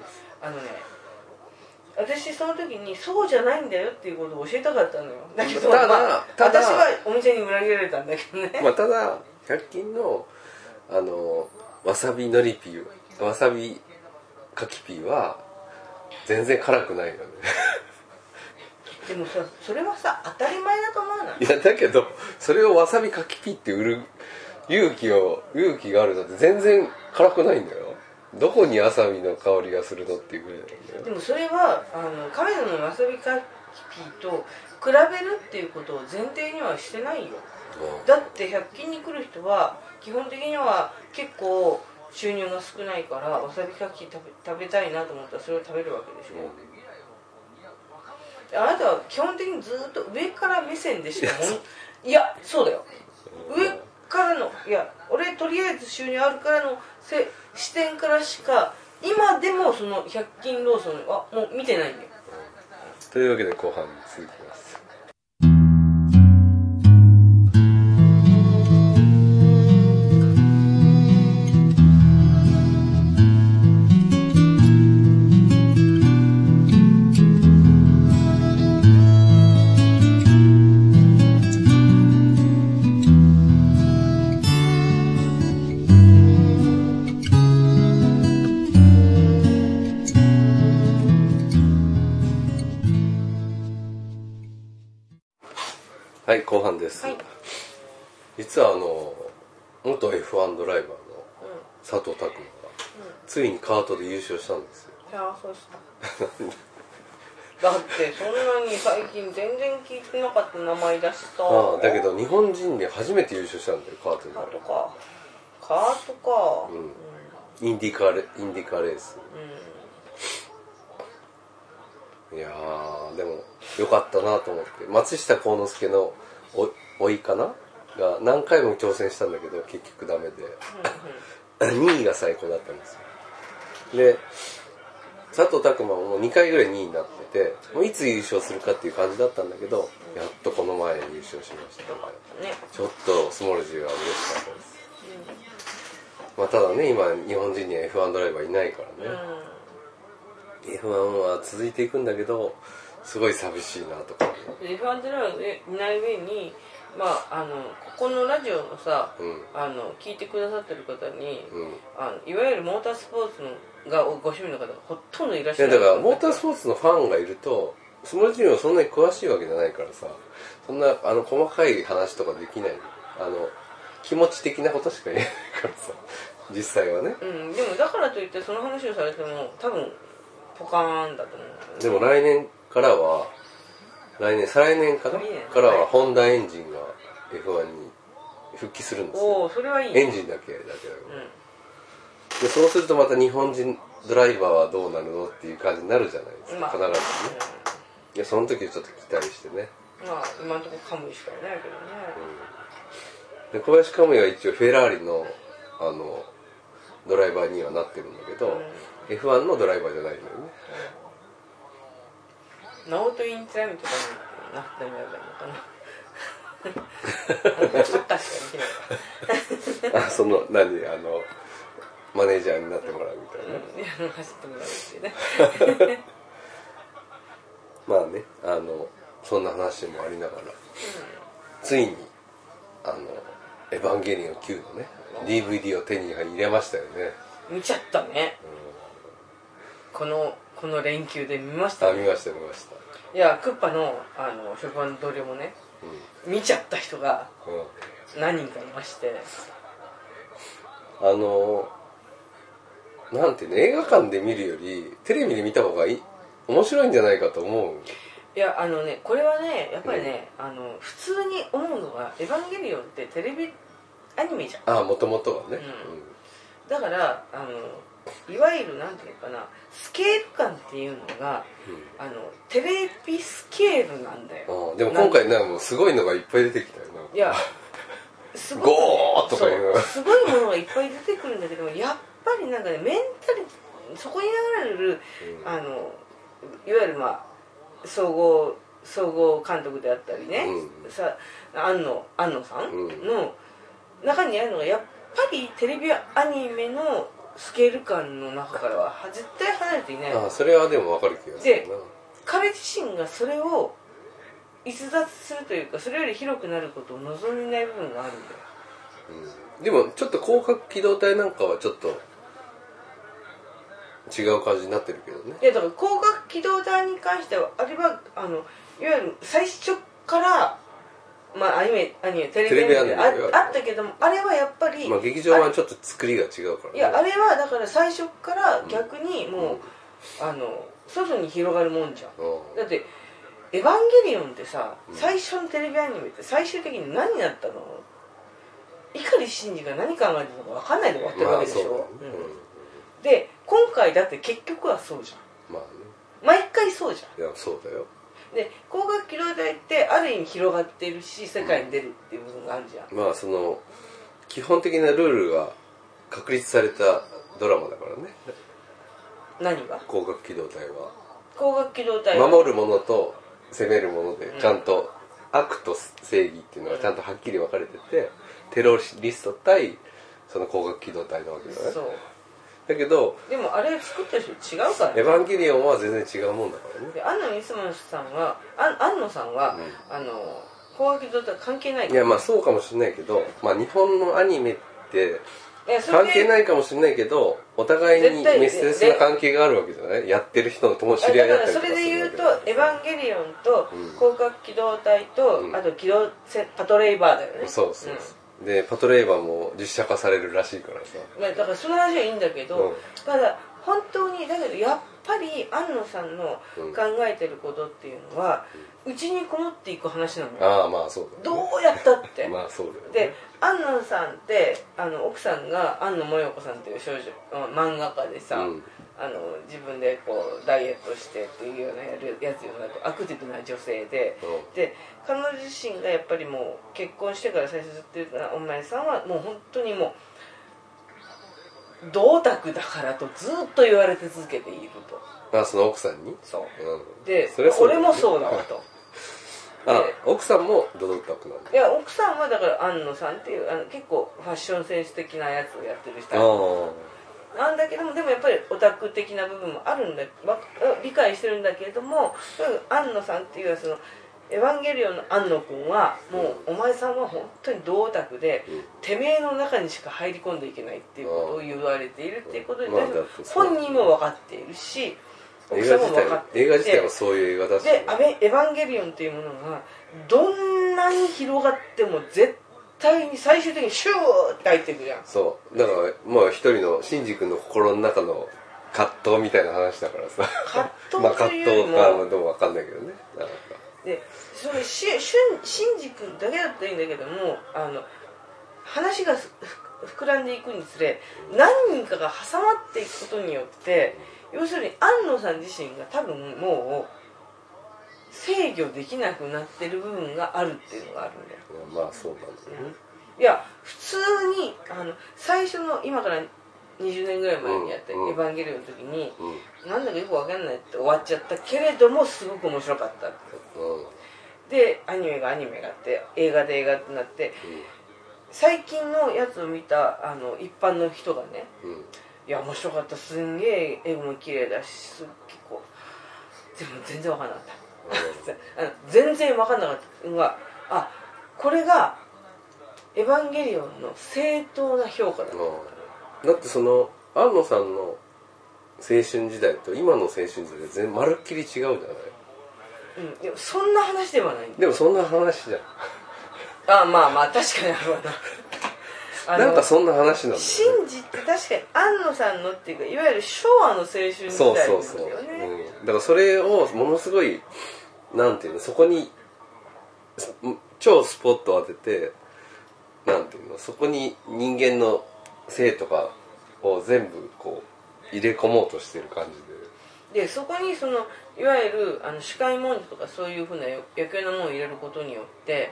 私その時にそうじゃないんだよっていうことを教えたかったのよ。だけど、ただ私はお店に裏切られたんだけどね。 ただ100均のわさびのりピー、わさびかきピーは全然辛くないよねでもさ、それはさ当たり前だと思わない？ いやだけど、それをわさびかきピーって売る勇気があるのって全然辛くないんだよ。どこにわさびの香りがするのっていうぐらいなんだよ。 でもそれは亀田のわさびかきピーと比べるっていうことを前提にはしてないよ。だって100均に来る人は基本的には結構収入が少ないからわさびかき食べたいなと思ったらそれを食べるわけでしょ。あなたは基本的にずっと上から目線でしかいやそうだよ、上からの、いや俺とりあえず収入あるからの視点からしか今でもその100均ローソンはもう見てないんだよ。 というわけで後半に続きます。はい、後半です、はい、実は元 F1 ドライバーの佐藤拓磨が、ついにカートで優勝したんですよ。 いや、そうしただってそんなに最近全然聞いてなかった名前だしさ。 だけど日本人で初めて優勝したんだよ、カートで。 カートか、 インディカレース、いやーでもよかったなと思って、松下幸之助のおいかなが何回も挑戦したんだけど結局ダメで、2位が最高だったんですよ。で佐藤拓磨も2回ぐらい2位になってて、もういつ優勝するかっていう感じだったんだけど、やっとこの前優勝しましたので、ちょっとスモールジーは嬉しかったです、ただね、今日本人には F1 ドライバーいないからね、F1 は続いていくんだけどすごい寂しいなとか。 F1 ドライバーいない上に、ここのラジオのさ、聞いてくださってる方に、いわゆるモータースポーツがご趣味の方がほとんどいらっしゃる。 だからモータースポーツのファンがいると、スモールジーはそんなに詳しいわけじゃないからさ、そんな細かい話とかできない、気持ち的なことしか言えないからさ、実際はね。 でもだからといってその話をされても多分ポカーンだと思う。 でも来年からは再来年かな、からはホンダエンジンが F1 に復帰するんですよ。 それはいい、 エンジンだけだけど、 でそうするとまた日本人ドライバーはどうなるのっていう感じになるじゃないですか、 まあ、 必ずね、いやその時ちょっと期待してね。 まあ今のところカムイしかいないけどね、 で小林カムイは一応フェラーリのドライバーにはなってるんだけど、F1 のドライバーじゃないのよね。 ナオトインツヤミとかになってもらえばいいのかなサッカーしかできないあ、その何マネージャーになってもらうみたいな、 走ってもらうっていうねまあね、そんな話もありながら、ついにエヴァンゲリオン9のね DVD を手に入れましたよね。 見ちゃったね、この連休で見ましたね。 見ました見ました。 いやクッパの職場の同僚もね、見ちゃった人が何人かいまして、 なんてね、映画館で見るよりテレビで見た方が面白いんじゃないかと思う。 いやこれはねやっぱりね、普通に思うのがエヴァンゲリオンってテレビアニメじゃん。 もともとはね、 だからいわゆるなんていうかな、スケール感っていうのが、テレビスケールなんだよ。 でも今回もうすごいのがいっぱい出てきたよな。 いやすごい、 ゴーとかいうのすごいものがいっぱい出てくるんだけども、やっぱりなんかねメンタリそこに流れる、いわゆる総合監督であったりね、庵野さんの中にあるのがやっぱりテレビアニメのスケール感の中からは絶対離れていない。 それはでも分かる気がするな。 で彼自身がそれを逸脱するというか、それより広くなることを望んでいない部分があるんだよ。 でもちょっと広角機動隊なんかはちょっと違う感じになってるけどね。 いやだから広角機動隊に関してはあれはいわゆる最初からアニメテレビアニメあったけども、あれはやっぱり劇場はちょっと作りが違うからね。 いやあれはだから最初から逆にもう、外に広がるもんじゃん。だってエヴァンゲリオンってさ、最初のテレビアニメって最終的に何になったの？碇シンジが何考えてるのか分かんないで終わってるわけでしょ。で今回だって結局はそうじゃん。毎回そうじゃん。 いやそうだよ。 で広角機動隊ってある意味広がっているし、世界に出るっていう部分があるじゃん。 その基本的なルールが確立されたドラマだからね。 何が？ 広角機動隊は広角機動隊は守るものと攻めるものでちゃんと悪と正義っていうのがちゃんとはっきり分かれてて、テロリスト対その広角機動隊なわけだね。 そうだけどでもあれ作った人違うからね。 エヴァンゲリオンは全然違うもんだからね。 で庵野さんは広角機動隊関係ないから。いやそうかもしれないけど、日本のアニメって関係ないかもしれないけど、お互いに密接な関係があるわけじゃない？やってる人の友知り合いだったりとかするわけだ。 それで言うとエヴァンゲリオンと広角機動隊と、あとパトレイバーだよね。 そうでパトレイバーも実写化されるらしいからさ。 だからその話はいいんだけど、ただ本当にだけどやっぱり庵野さんの考えてることっていうのはうちにこもっていく話なのよ。 そうだね。 どうやったってそうだよね。 で庵野さんって奥さんが庵野もよこさんっていう少女漫画家でさ、自分でこうダイエットしてっていうようなやつようなアクティブな女性で、で彼女自身がやっぱりもう結婚してから最初ずっと言ってたお前さんはもう本当にもう銅卓だからとずっと言われて続けていると。 その奥さんに？ そう、で俺もそうだわと。 奥さんもドドタクなんだ。 いや奥さんはだから庵野さんっていう結構ファッションセンス的なやつをやってる人なんだけども、でもやっぱりオタク的な部分もあるんだ、理解してるんだけれども、庵野さんっていうそのエヴァンゲリオンの庵野君はもうお前さんは本当に同オタクで、てめえの中にしか入り込んでいけないっていうことを言われているっていうことで、本人も分かっているし奥さんも分かっていて、 映画自体はそういう映画だし、 でエヴァンゲリオンっていうものがどんなに広がっても絶対に最終的にシューって入っていくじゃん。 そうだから一人のシンジ君の心の中の葛藤みたいな話だからさ。 葛藤というよりも葛藤かどうも分かんないけどね。 でそれシンジ君だけだったらいいんだけども、話が膨らんでいくにつれ何人かが挟まっていくことによって要するに安野さん自身が多分もう制御できなくなってる部分があるっていうのがあるんだよ。 まあそうなんですよね。 いや普通に最初の今から20年ぐらい前にやった「エヴァンゲリオン」の時に、なんだかよく分かんないって終わっちゃったけれどもすごく面白かったって、でアニメがあって映画で映画ってなって、最近のやつを見た一般の人がね、いや面白かった、すんげえ絵も綺麗だし結構でも全然分かんなかった全然分かんなかったのがこれがエヴァンゲリオンの正当な評価だ。 だってその安野さんの青春時代と今の青春時代で全然まるっきり違うじゃない。 でもそんな話ではないんだ。 でもそんな話じゃん。まあ確かにあるわななんかそんな話なんだよね。 シンジって確かに安野さんのっていうかいわゆる昭和の青春時代なんだよね。 そう、だからそれをものすごいなんていうの、そこに超スポットを当てて、なんていうの、そこに人間の性とかを全部こう入れ込もうとしてる感じでそこにいわゆる視界文字とかそういうふうな余計なものを入れることによって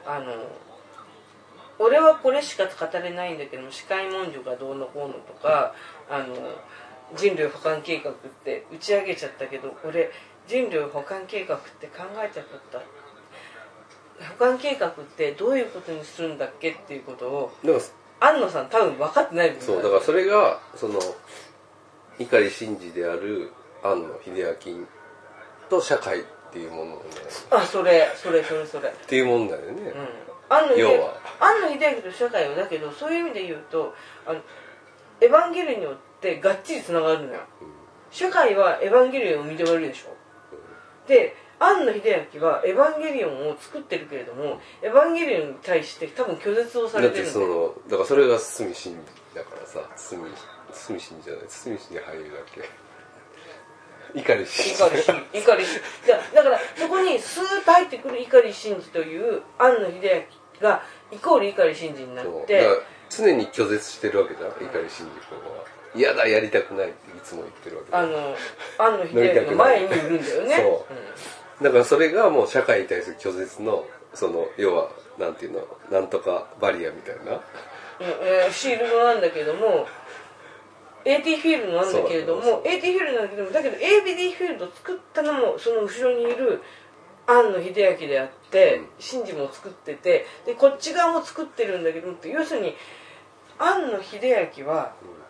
俺はこれしか語れないんだけども視界文字がどうのこうのとか人類保管計画って打ち上げちゃったけど俺人類保管計画って考えてなかった、保管計画ってどういうことにするんだっけっていうことを安野さん多分分かってない。 そうだからそれが碇シンジである庵野秀明と社会っていうものをね、 それっていうもんだよね、 要は庵野秀明と社会はだけどそういう意味で言うとエヴァンゲリオンによってがっちりつながるのよ、社会はエヴァンゲリオンを認めるでしょ、で庵野秀明はエヴァンゲリオンを作ってるけれどもエヴァンゲリオンに対して多分拒絶をされてるんだよ。 だからそれが堤真司だからさ、堤真司じゃない、堤真司俳優だっけ、碇シンジだからそこにスーッと入ってくる碇シンジという庵野秀明がイコール碇シンジになって常に拒絶してるわけじゃん、碇シンジ君は。嫌だ、やりたくないっていつも言ってるわけ。 庵野秀明の前にいるんだよね。 そう、だからそれがもう社会に対する拒絶の要はなんていうの、なんとかバリアみたいな、 シールドなんだけども AT フィールドなんだけれども AT フィールドなんだけどもだけど ABD フィールドを作ったのもその後ろにいる庵野秀明であってシンジも作っててでこっち側も作ってるんだけども要するに庵野秀明は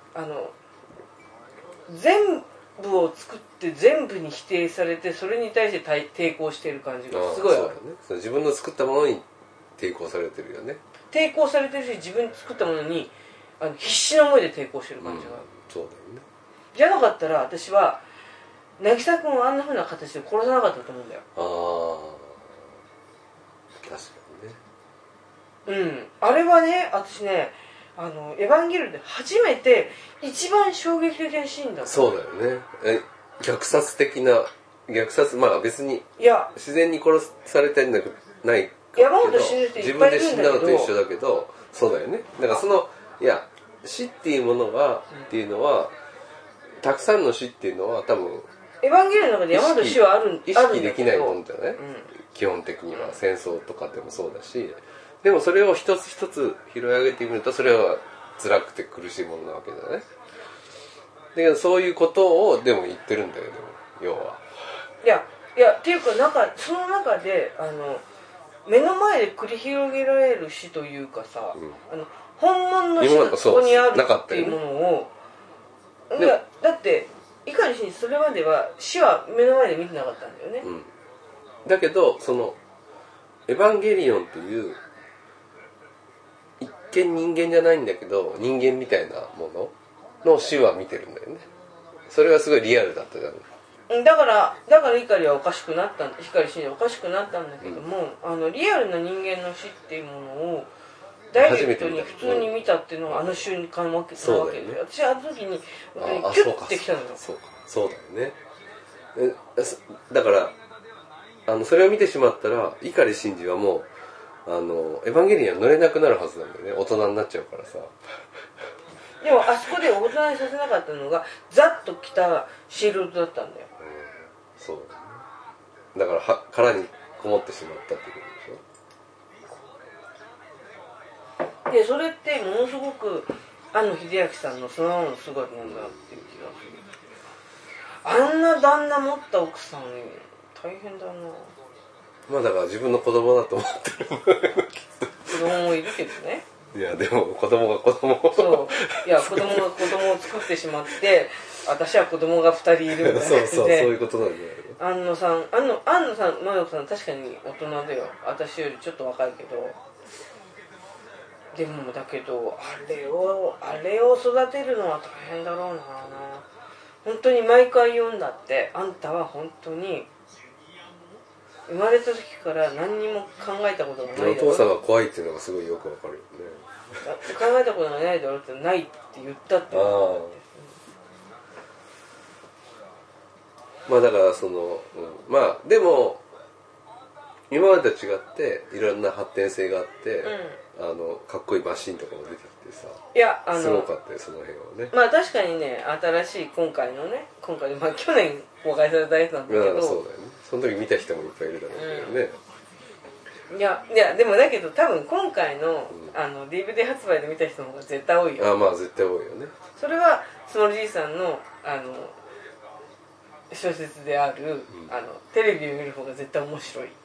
全部を作って全部に否定されてそれに対して抵抗している感じがすごいある。 そうだね、自分の作ったものに抵抗されてるよね。 抵抗されてるし自分で作ったものに必死の思いで抵抗してる感じがある、 そうだよね。 じゃなかったら私は渚君をあんな風な形で殺さなかったと思うんだよ。 確かにね。 あれはね私ねエヴァンゲリオンで初めて一番衝撃的なシーンだった。 そうだよね。虐殺的なまあ別に自然に殺されてんだけどないけど山本死ぬ人いっぱいいるんだけど自分で死んだのと一緒だけどそうだよね。だから死っていうものがっていうのはたくさんの死っていうのは多分エヴァンゲリオンの中で山本死はある意識できないもんじゃない、基本的には戦争とかでもそうだし、でもそれを一つ一つ拾い上げてみるとそれは辛くて苦しいものなわけだね。だけどそういうことをでも言ってるんだよね、要は。いやっていうかその中で目の前で繰り広げられる死というかさ、本物の死がそこにあるっていうものをだって碇シンジそれまでは死は目の前で見てなかったんだよね、 だけどエヴァンゲリオンっていう一見人間じゃないんだけど人間みたいなものの死は見てるんだよね。それはすごいリアルだったじゃん。 だから碇はおかしくなった碇シンジはおかしくなったんだけども、リアルな人間の死っていうものをダイレクトに普通に見たっていうのが瞬間なわけで、私はあの時にキュッてきたのよ。 そうだよね。だからそれを見てしまったら碇シンジはもエヴァンゲリオン乗れなくなるはずなんだよね、大人になっちゃうからさ。 でもあそこで大人にさせなかったのがザッと来たシールドだったんだよ、 そうだから殻にこもってしまったってことでしょ。 でそれってものすごく庵野秀明さんのそのままの姿なんだっていう気がする。あんな旦那持った奥さん大変だな。 まあだから自分の子供だと思ってる子供もいるけどね。 いやでも子供が子供をそういや子供が子供を作ってしまって私は子供が2人いるみたいなそういうことなんだよ。 庵野さん真代さん確かに大人だよ。私よりちょっと若いけど、でもだけどあれを育てるのは大変だろうな。本当に毎回言うんだって、あんたは本当に生まれた時から何にも考えたことがないだろう。 お父さんが怖いっていうのがすごいよくわかるよね。 考えたことがないだろうってないって言ったって。 まあだからまあでも今までと違っていろんな発展性があって、かっこいいマシンとかも出てきてさ、 いやすごかったよその辺はね。 まあ確かにね、新しい今回まあ去年公開されたやつなんだけど、 そうだよね。その時見た人もいっぱいいるだろうけどね。 いやでもだけど多分今回の、DVD 発売で見た人の方が絶対多いよ。 まあ絶対多いよね。 それはスモールじいさんの小説である、テレビを見る方が絶対面白い。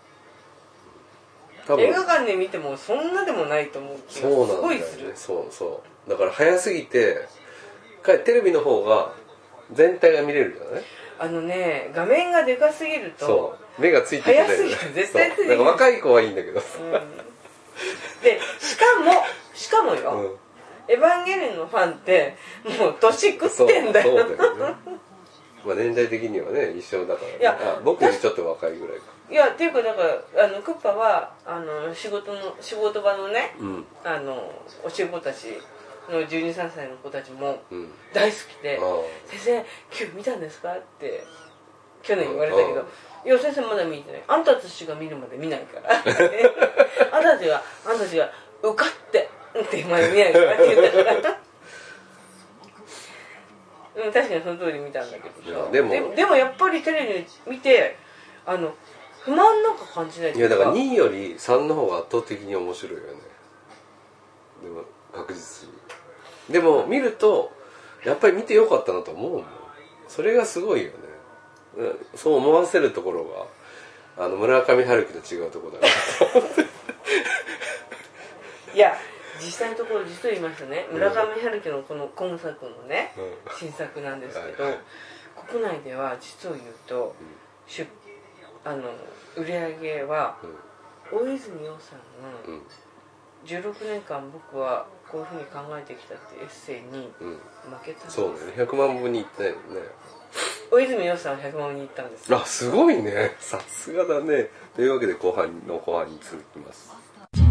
映画館で見てもそんなでもないと思う気がすごいする。 そうだから早すぎてテレビの方が全体が見れるじゃない。 画面がでかすぎると目がついてきてない、 早すぎて絶対ついてきてない。 若い子はいいんだけど、 でしかもよ、エヴァンゲリオンのファンってもう年食ってんだよ。 そうだよね。まあ年代的にはね一緒だから、ね、いや僕よりちょっと若いぐらいか。 いやっていうかだからクッパは仕事場のね、お仕事たちの12、13歳の子たちも大好きで、先生今日見たんですかって去年言われたけど、いや先生まだ見てない。あんたたちが見るまで見ないからあんたたちが受かってまだ見ないからって言ったから確かにその通り見たんだけどさ。でもやっぱりテレビ見て不満なんか感じないっていうか。 いやだから2より3の方が圧倒的に面白いよね。でも確実に。でも見るとやっぱり見てよかったなと思うもん。それがすごいよね。そう思わせるところが村上春樹と違うところだからいや実際のところ実を言いましたね、村上春樹のこの今作のね、新作なんですけど、国内では実を言うと、売り上げは、大泉洋さんの16年間僕はこういうふうに考えてきたってエッセイに負けたんです。 そうだね、100万部にいってないよね。 大泉洋さんは100万部にいったんです。 すごいね、さすがだね。というわけで後半に続きます。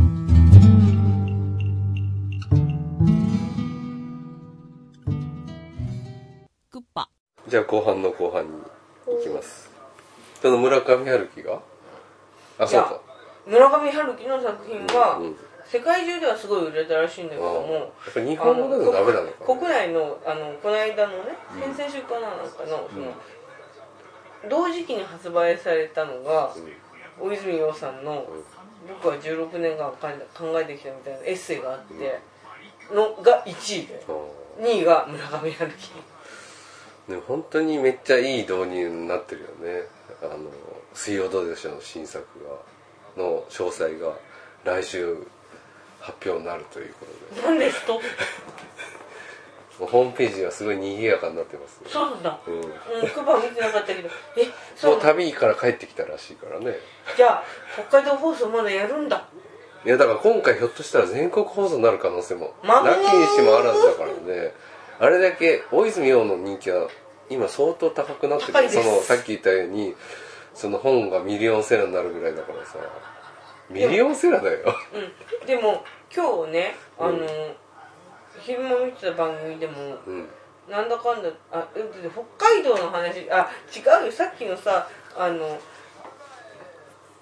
クッパ。 じゃあ後半に行きます。その村上春樹がそうか、 村上春樹の作品は、世界中ではすごい売れたらしいんだけども、 やっぱ日本語だとダメなのかな。 国内のこの間のね、先々週かなんかの同時期に発売されたのが、大泉洋さんの僕は16年間考えてきたみたいなエッセイがあってのが1位で、2位が村上春樹。 本当にめっちゃいい導入になってるよね。水曜どうでしょうの新作の詳細が来週発表になるということで。 何ですとホームページがすごい賑やかになってます、ね。 そうなんだ。クバ見てなかったけど、 もう旅から帰ってきたらしいからね。 じゃあ北海道放送まだやるんだ。 いやだから今回ひょっとしたら全国放送になる可能性もなきにしもあらずだからね。あれだけ大泉洋の人気は今相当高くなってる。さっき言ったようにその本がミリオンセラーになるぐらいだからさ。ミリオンセラーだよ。 でも今日ね昼間見てた番組でも、なんだかんだ北海道の話違うよ。さっきのさ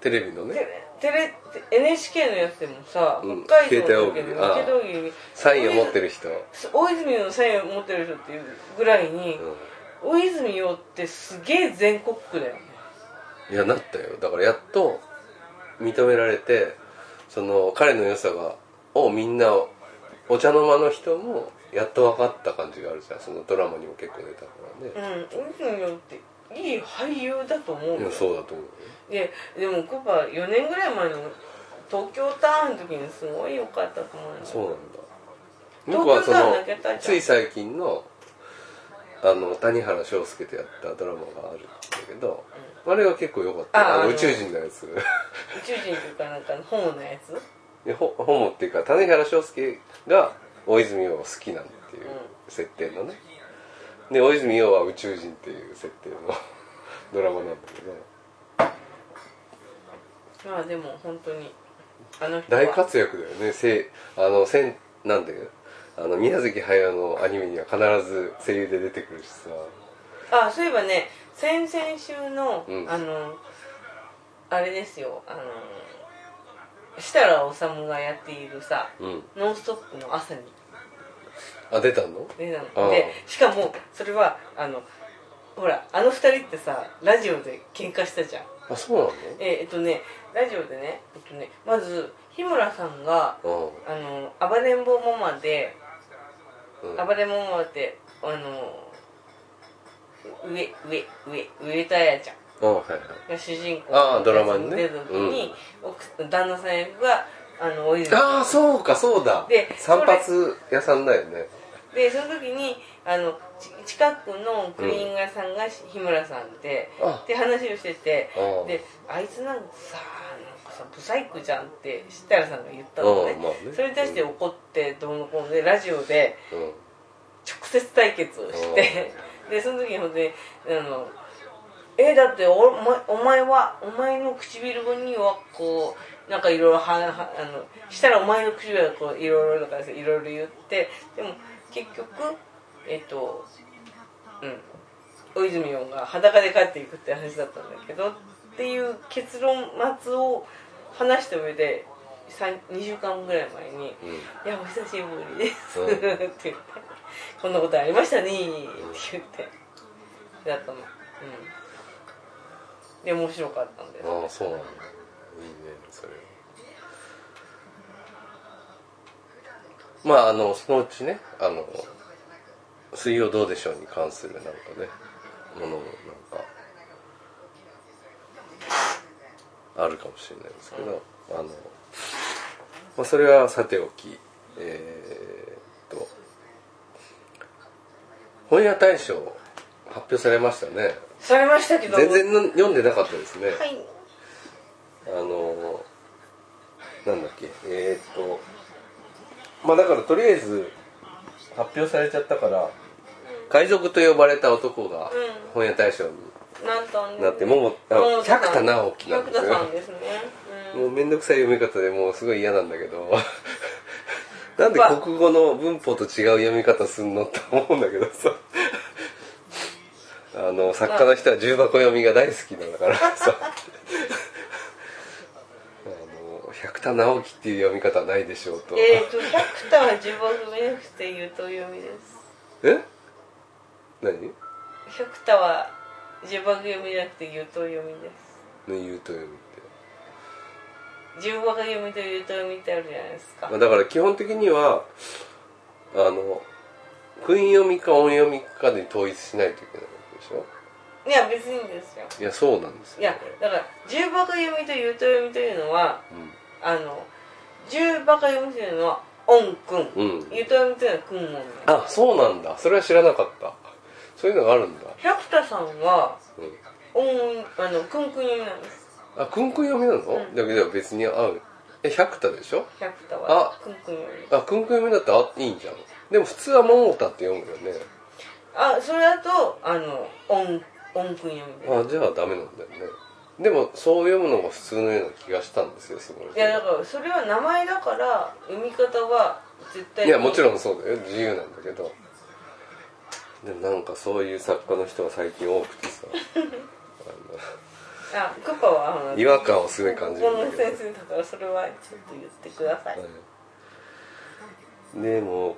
テレビのね NHK のやつでもさ、 北海道の時の大喜利サインを持ってる人、 大泉洋のサインを持ってる人っていうぐらいに、大泉洋ってすげえ全国区だよね。 いやなったよ。だからやっと認められて、その彼の良さをみんなお茶の間の人もやっと分かった感じがあるじゃん。そのドラマにも結構出たからね。 大泉洋っていい俳優だと思う。 いやそうだと思う。 でもクーパー4年ぐらい前の東京タワーの時にすごい良かったと思う。 そうなんだ。僕はそのつい最近の谷原章介とやったドラマがあるんだけど、あれは結構良かった。宇宙人のやつ。 宇宙人っていうかなんかホモのやつ？ ホモっていうか谷原章介が大泉洋が好きなんっていう設定のね。で大泉洋は宇宙人っていう設定のドラマなんだけど。 まあでも本当にあの人大活躍だよね。なんで宮崎駿のアニメには必ず声優で出てくるしさ。 そういえばね、先々週の、あれですよ、設楽統がやっているさ、ノンストップの朝に出たの？ 出たので、しかもそれはほら二人ってさラジオで喧嘩したじゃん。 そうなの？ ラジオでね、まず日村さんが暴れん坊ママで、暴れん坊ママって上戸彩ちゃんが主人公ドラマにね出た時に、旦那さん役が大泉。 そうかそうだ。散髪屋さんだよね。 でその時に近くのクリーニング屋さんが日村さんで話をしてて、であいつなんかさブサイクじゃんって設楽さんが言ったのね。それに対して怒ってどうのこうのでラジオで直接対決をして、でその時にほんでだってお前の唇にはこうなんかいろいろしたらお前の唇はこういろいろだからいろいろ言って、でも結局大泉洋が裸で帰っていくって話だったんだけどっていう結論末を話した上で2週間ぐらい前に「いやお久しぶりです」って言って「こんなことありましたね」って言ってだったの。で面白かったんです。 そうなんだ。いいねそれ。まあそのうちね水曜どうでしょうに関するなんかねものもなんかあるかもしれないですけど、それはさておき、本屋大賞発表されましたね。 されましたけど全然読んでなかったですね。 はい。 なんだっけだからとりあえず発表されちゃったから、海賊と呼ばれた男が本屋大賞になって、百田直樹なんですよ。もうめんどくさい読み方でもうすごい嫌なんだけどなんで国語の文法と違う読み方すんのって思うんだけどさ作家の人は重箱読みが大好きなんだからさ百田直樹っていう読み方はないでしょうと。 百田は重箱読みなくて優等読みです。 何？ 百田は重箱読みじゃなくて優等読みです。 優等読みって重箱読みと優等読みってあるじゃないですか。 だから基本的には訓読みか音読みかで統一しないといけないわけでしょ。 いや別にですよ。 いやそうなんですよ。 いやだから重箱読みと優等読みというのは、重箱読みというのは音訓、優等読みというのは訓音。 そうなんだ。それは知らなかった。そういうのがあるんだ。 百田さんは訓読みなんです。 訓読みなの？だけど別に百田でしょ。 百田は訓読み。 訓読みだったらいいんじゃん。でも普通は桃田って読むよね。 それだと音訓読みで。 じゃあダメなんだよね。でもそう読むのが普通のような気がしたんですよ。 いやだからそれは名前だから読み方は絶対に。 いやもちろんそうだよ。自由なんだけど。でもなんかそういう作家の人が最近多くてさクッパは違和感をすごい感じるこの先生だからそれはちょっと言ってください。 でも、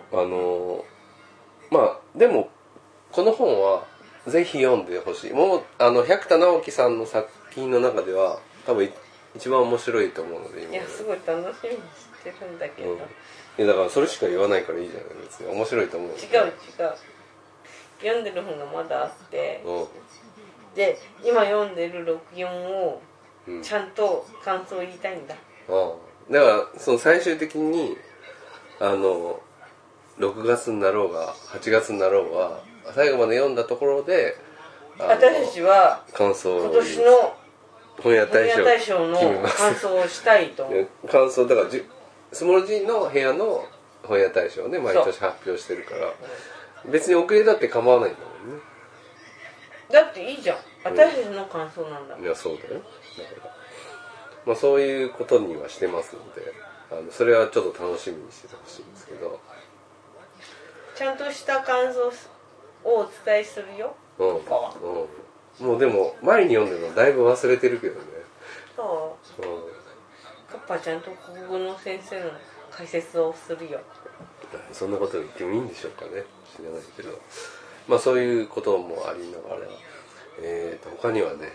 まあでもこの本はぜひ読んでほしい。もう百田直樹さんの作品の中では多分一番面白いと思うので今。 いやすごい楽しみにしてるんだけど。 いやだからそれしか言わないからいいじゃないですか。面白いと思う。違う。 読んでる本がまだあって、で今読んでる64をちゃんと感想を言いたいんだ。 だからその最終的に6月になろうが8月になろうが最後まで読んだところで私たちは感想を今年の本屋大賞の感想をしたいと思う。 感想だからスモールジーンの部屋の本屋大賞をね毎年発表してるから別に遅れだって構わないんだもんね。 だっていいじゃん、私たちの感想なんだもん。 いやそうだよ。だからまあそういうことにはしてますのでそれはちょっと楽しみにしててほしいんですけど、 ちゃんとした感想をお伝えするよ。 もうでも前に読んでるのだいぶ忘れてるけどね。 そう、カッパちゃんと国語の先生の解説をするよ。 そんなこと言ってもいいんでしょうかね、知らないけど、まあそういうこともありながら、他にはね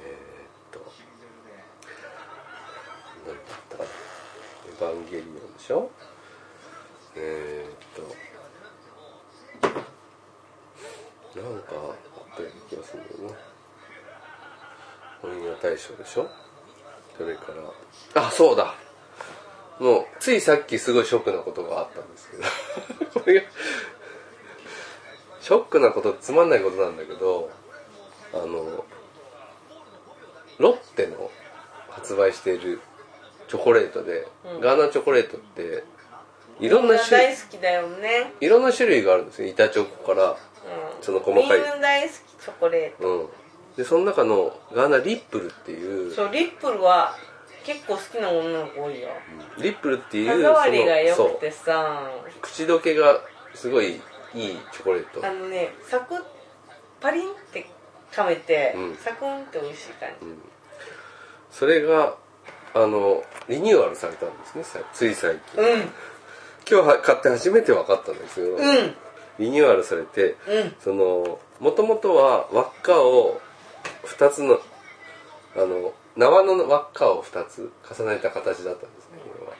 何だったかな、エヴァンゲリオンでしょ。なんかあったような気がするんだよね。本屋大賞でしょ。それからそうだ、もうついさっきすごいショックなことがあったんですけどこれがショックなことつまんないことなんだけどロッテの発売しているチョコレートで、ガーナチョコレートっていろんな種類、 大好きだよね。 いろんな種類があるんですよ。板チョコから、その細かいみんな大好きチョコレート、 でその中のガーナリップルっていう、 そうリップルは結構好きな女の子多いよ。 リップルっていう歯触りが良くてさ、 口どけがすごいいいチョコレート。 サクッパリンって噛めて、サクンって美味しい感じ、 それがリニューアルされたんですね、つい最近、今日買って初めて分かったんですけど、リニューアルされて、もともとは輪っかを2つの縄の輪っかを2つ重ねた形だったんですね。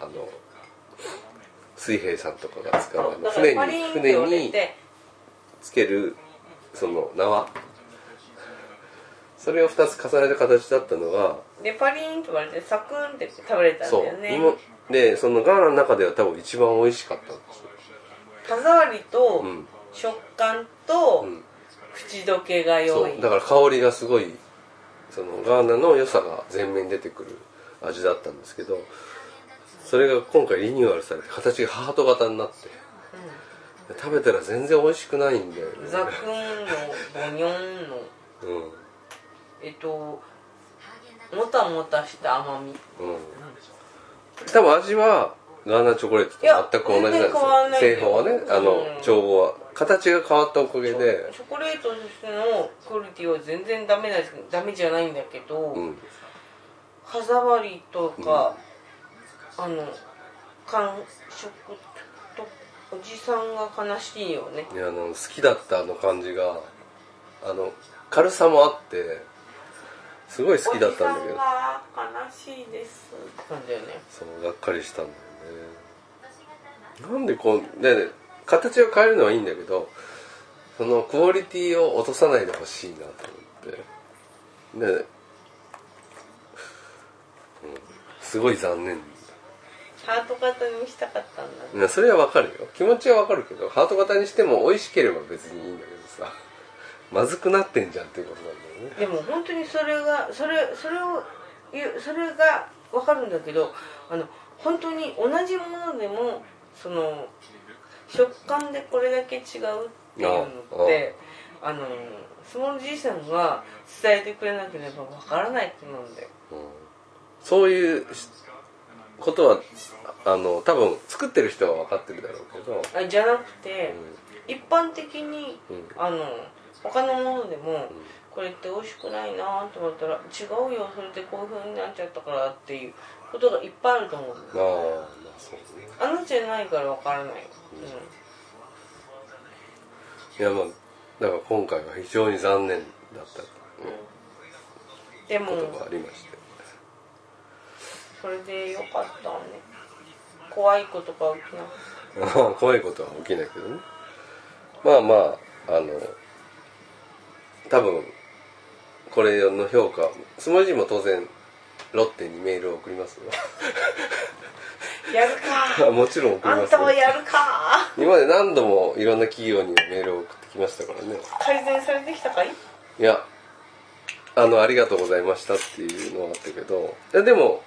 水兵さんとかが使う船につけるその縄、それを2つ重ねた形だったのがでパリンと割れてサクンって食べれたんだよね。 でそのガーナの中では多分一番美味しかったんですよ。 歯触りと食感と口どけが良い。 そうだから香りがすごいそのガーナの良さが前面に出てくる味だったんですけど、それが今回リニューアルされて形がハート型になって、食べたら全然美味しくないんだよね。 ザクンのボニョンのもたもたした甘み、 多分味はガーナチョコレートと全く同じなんですよ。製法はね、調合は形が変わったおかげで、 チョコレートとしてのクオリティは全然ダメじゃないんだけど、歯触りとか、感触とおじさんが悲しいよね。 いや好きだった感じが軽さもあってすごい好きだったんだけど、 おじさんが悲しいですって感じだよね。 そうがっかりしたんだよね。なんでで形を変えるのはいいんだけど、そのクオリティを落とさないでほしいなと思って、すごい残念。 ハート型にしたかったんだ。 それはわかるよ、気持ちはわかるけど、ハート型にしても美味しければ別にいいんだけどさ、まずくなってんじゃんっていうことなんだよね。 でも本当にそれがわかるんだけど、本当に同じものでもその食感でこれだけ違うっていうのってスモールじいさんが伝えてくれなければわからないことなんだよ。 そういうことは多分作ってる人は分かってるだろうけど、 じゃなくて、一般的に他のものでもこれって美味しくないなと思ったら違うよ、それでこういう風になっちゃったからっていうことがいっぱいあると思う。 まあそうですね。 あのじゃないからわからないよ、 いやまあだから今回は非常に残念だったでもことがありまして、 それでよかったね。怖いことが起きなくて怖いことは起きないけどね。まあまあ多分これの評価、スモージーも当然ロッテにメールを送りますよ。 やるかもちろん送りますよ。 あんたはやるか。 今まで何度もいろんな企業にメールを送ってきましたからね。 改善されてきたかい？ いやありがとうございましたっていうのはあったけど、いやでも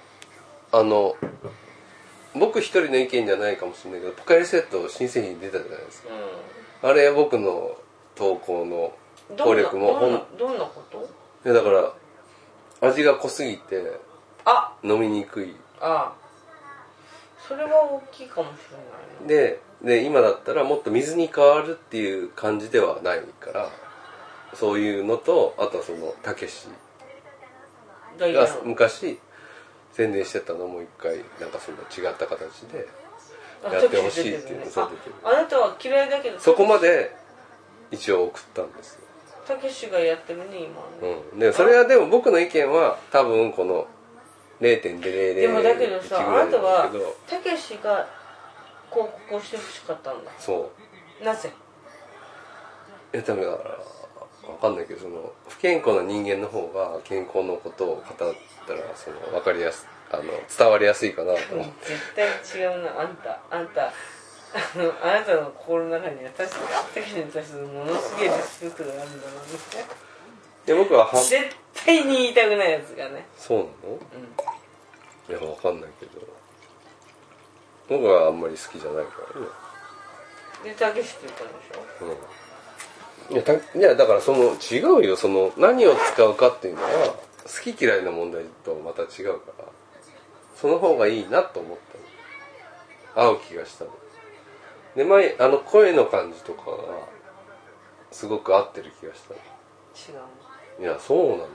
僕一人の意見じゃないかもしれないけど、ポカリセット新製品出たじゃないですか、あれ僕の投稿の効力もどんなこと？ いやだから味が濃すぎて飲みにくい。 それは大きいかもしれないね。 で今だったらもっと水に変わるっていう感じではないから、そういうのと、あとはそのたけしが昔宣伝してたのも一回なんかその違った形でやってほしいっていうのが出てる。 あなたは嫌いだけどそこまで一応送ったんですよ。 たけしがやってるね今ね。 でそれはでも僕の意見は多分この 0.001 でもだけどさ、 ぐらいあなたはなんだけど、 たけしが広告をしてほしかったんだ。 そうなぜ？ 多分だから分かんないけど、その不健康な人間の方が健康のことを語ったらその分かりやす伝わりやすいかなと思って。 絶対違うな。あなたの心の中には確かたけしに対するものすげえリスペクトがあるんだろうね。 で僕は絶対に言いたくないやつがね。 そうなの？いや分かんないけど、僕はあんまり好きじゃないからね。 でたけしって言ったんでしょ。 いやだからその違うよ、その何を使うかっていうのは好き嫌いの問題とまた違うから、その方がいいなと思ったの、合う気がしたので、声の感じとかがすごく合ってる気がしたの。 違うの？ いやそうなんだって。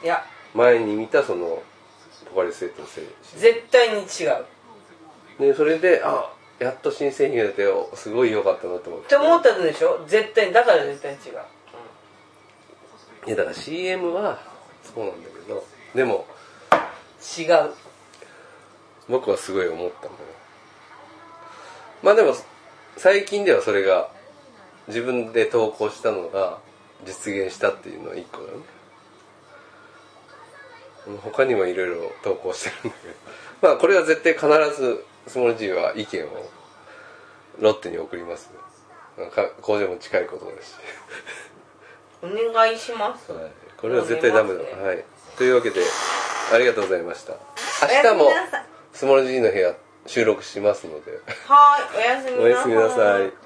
いや前に見たそのポカリスエットのせい絶対に違うで、それでやっと新製品が出てすごい良かったなと思って。 って思ったんでしょ。絶対だから絶対に違う。 いやだから CM はそうなんだけど、でも違う。 僕はすごい思ったんだよ。まあでも最近ではそれが自分で投稿したのが実現したっていうのは一個だね。他にもいろいろ投稿してるんだけど、まあこれは絶対必ずスモール G は意見をロッテに送りますよ。工場も近いことだしお願いします、 はい、これは絶対ダメだ、はい、というわけでありがとうございました。明日もスモール G の部屋収録しますので、 はい、おやすみなさい。 おやすみなさい。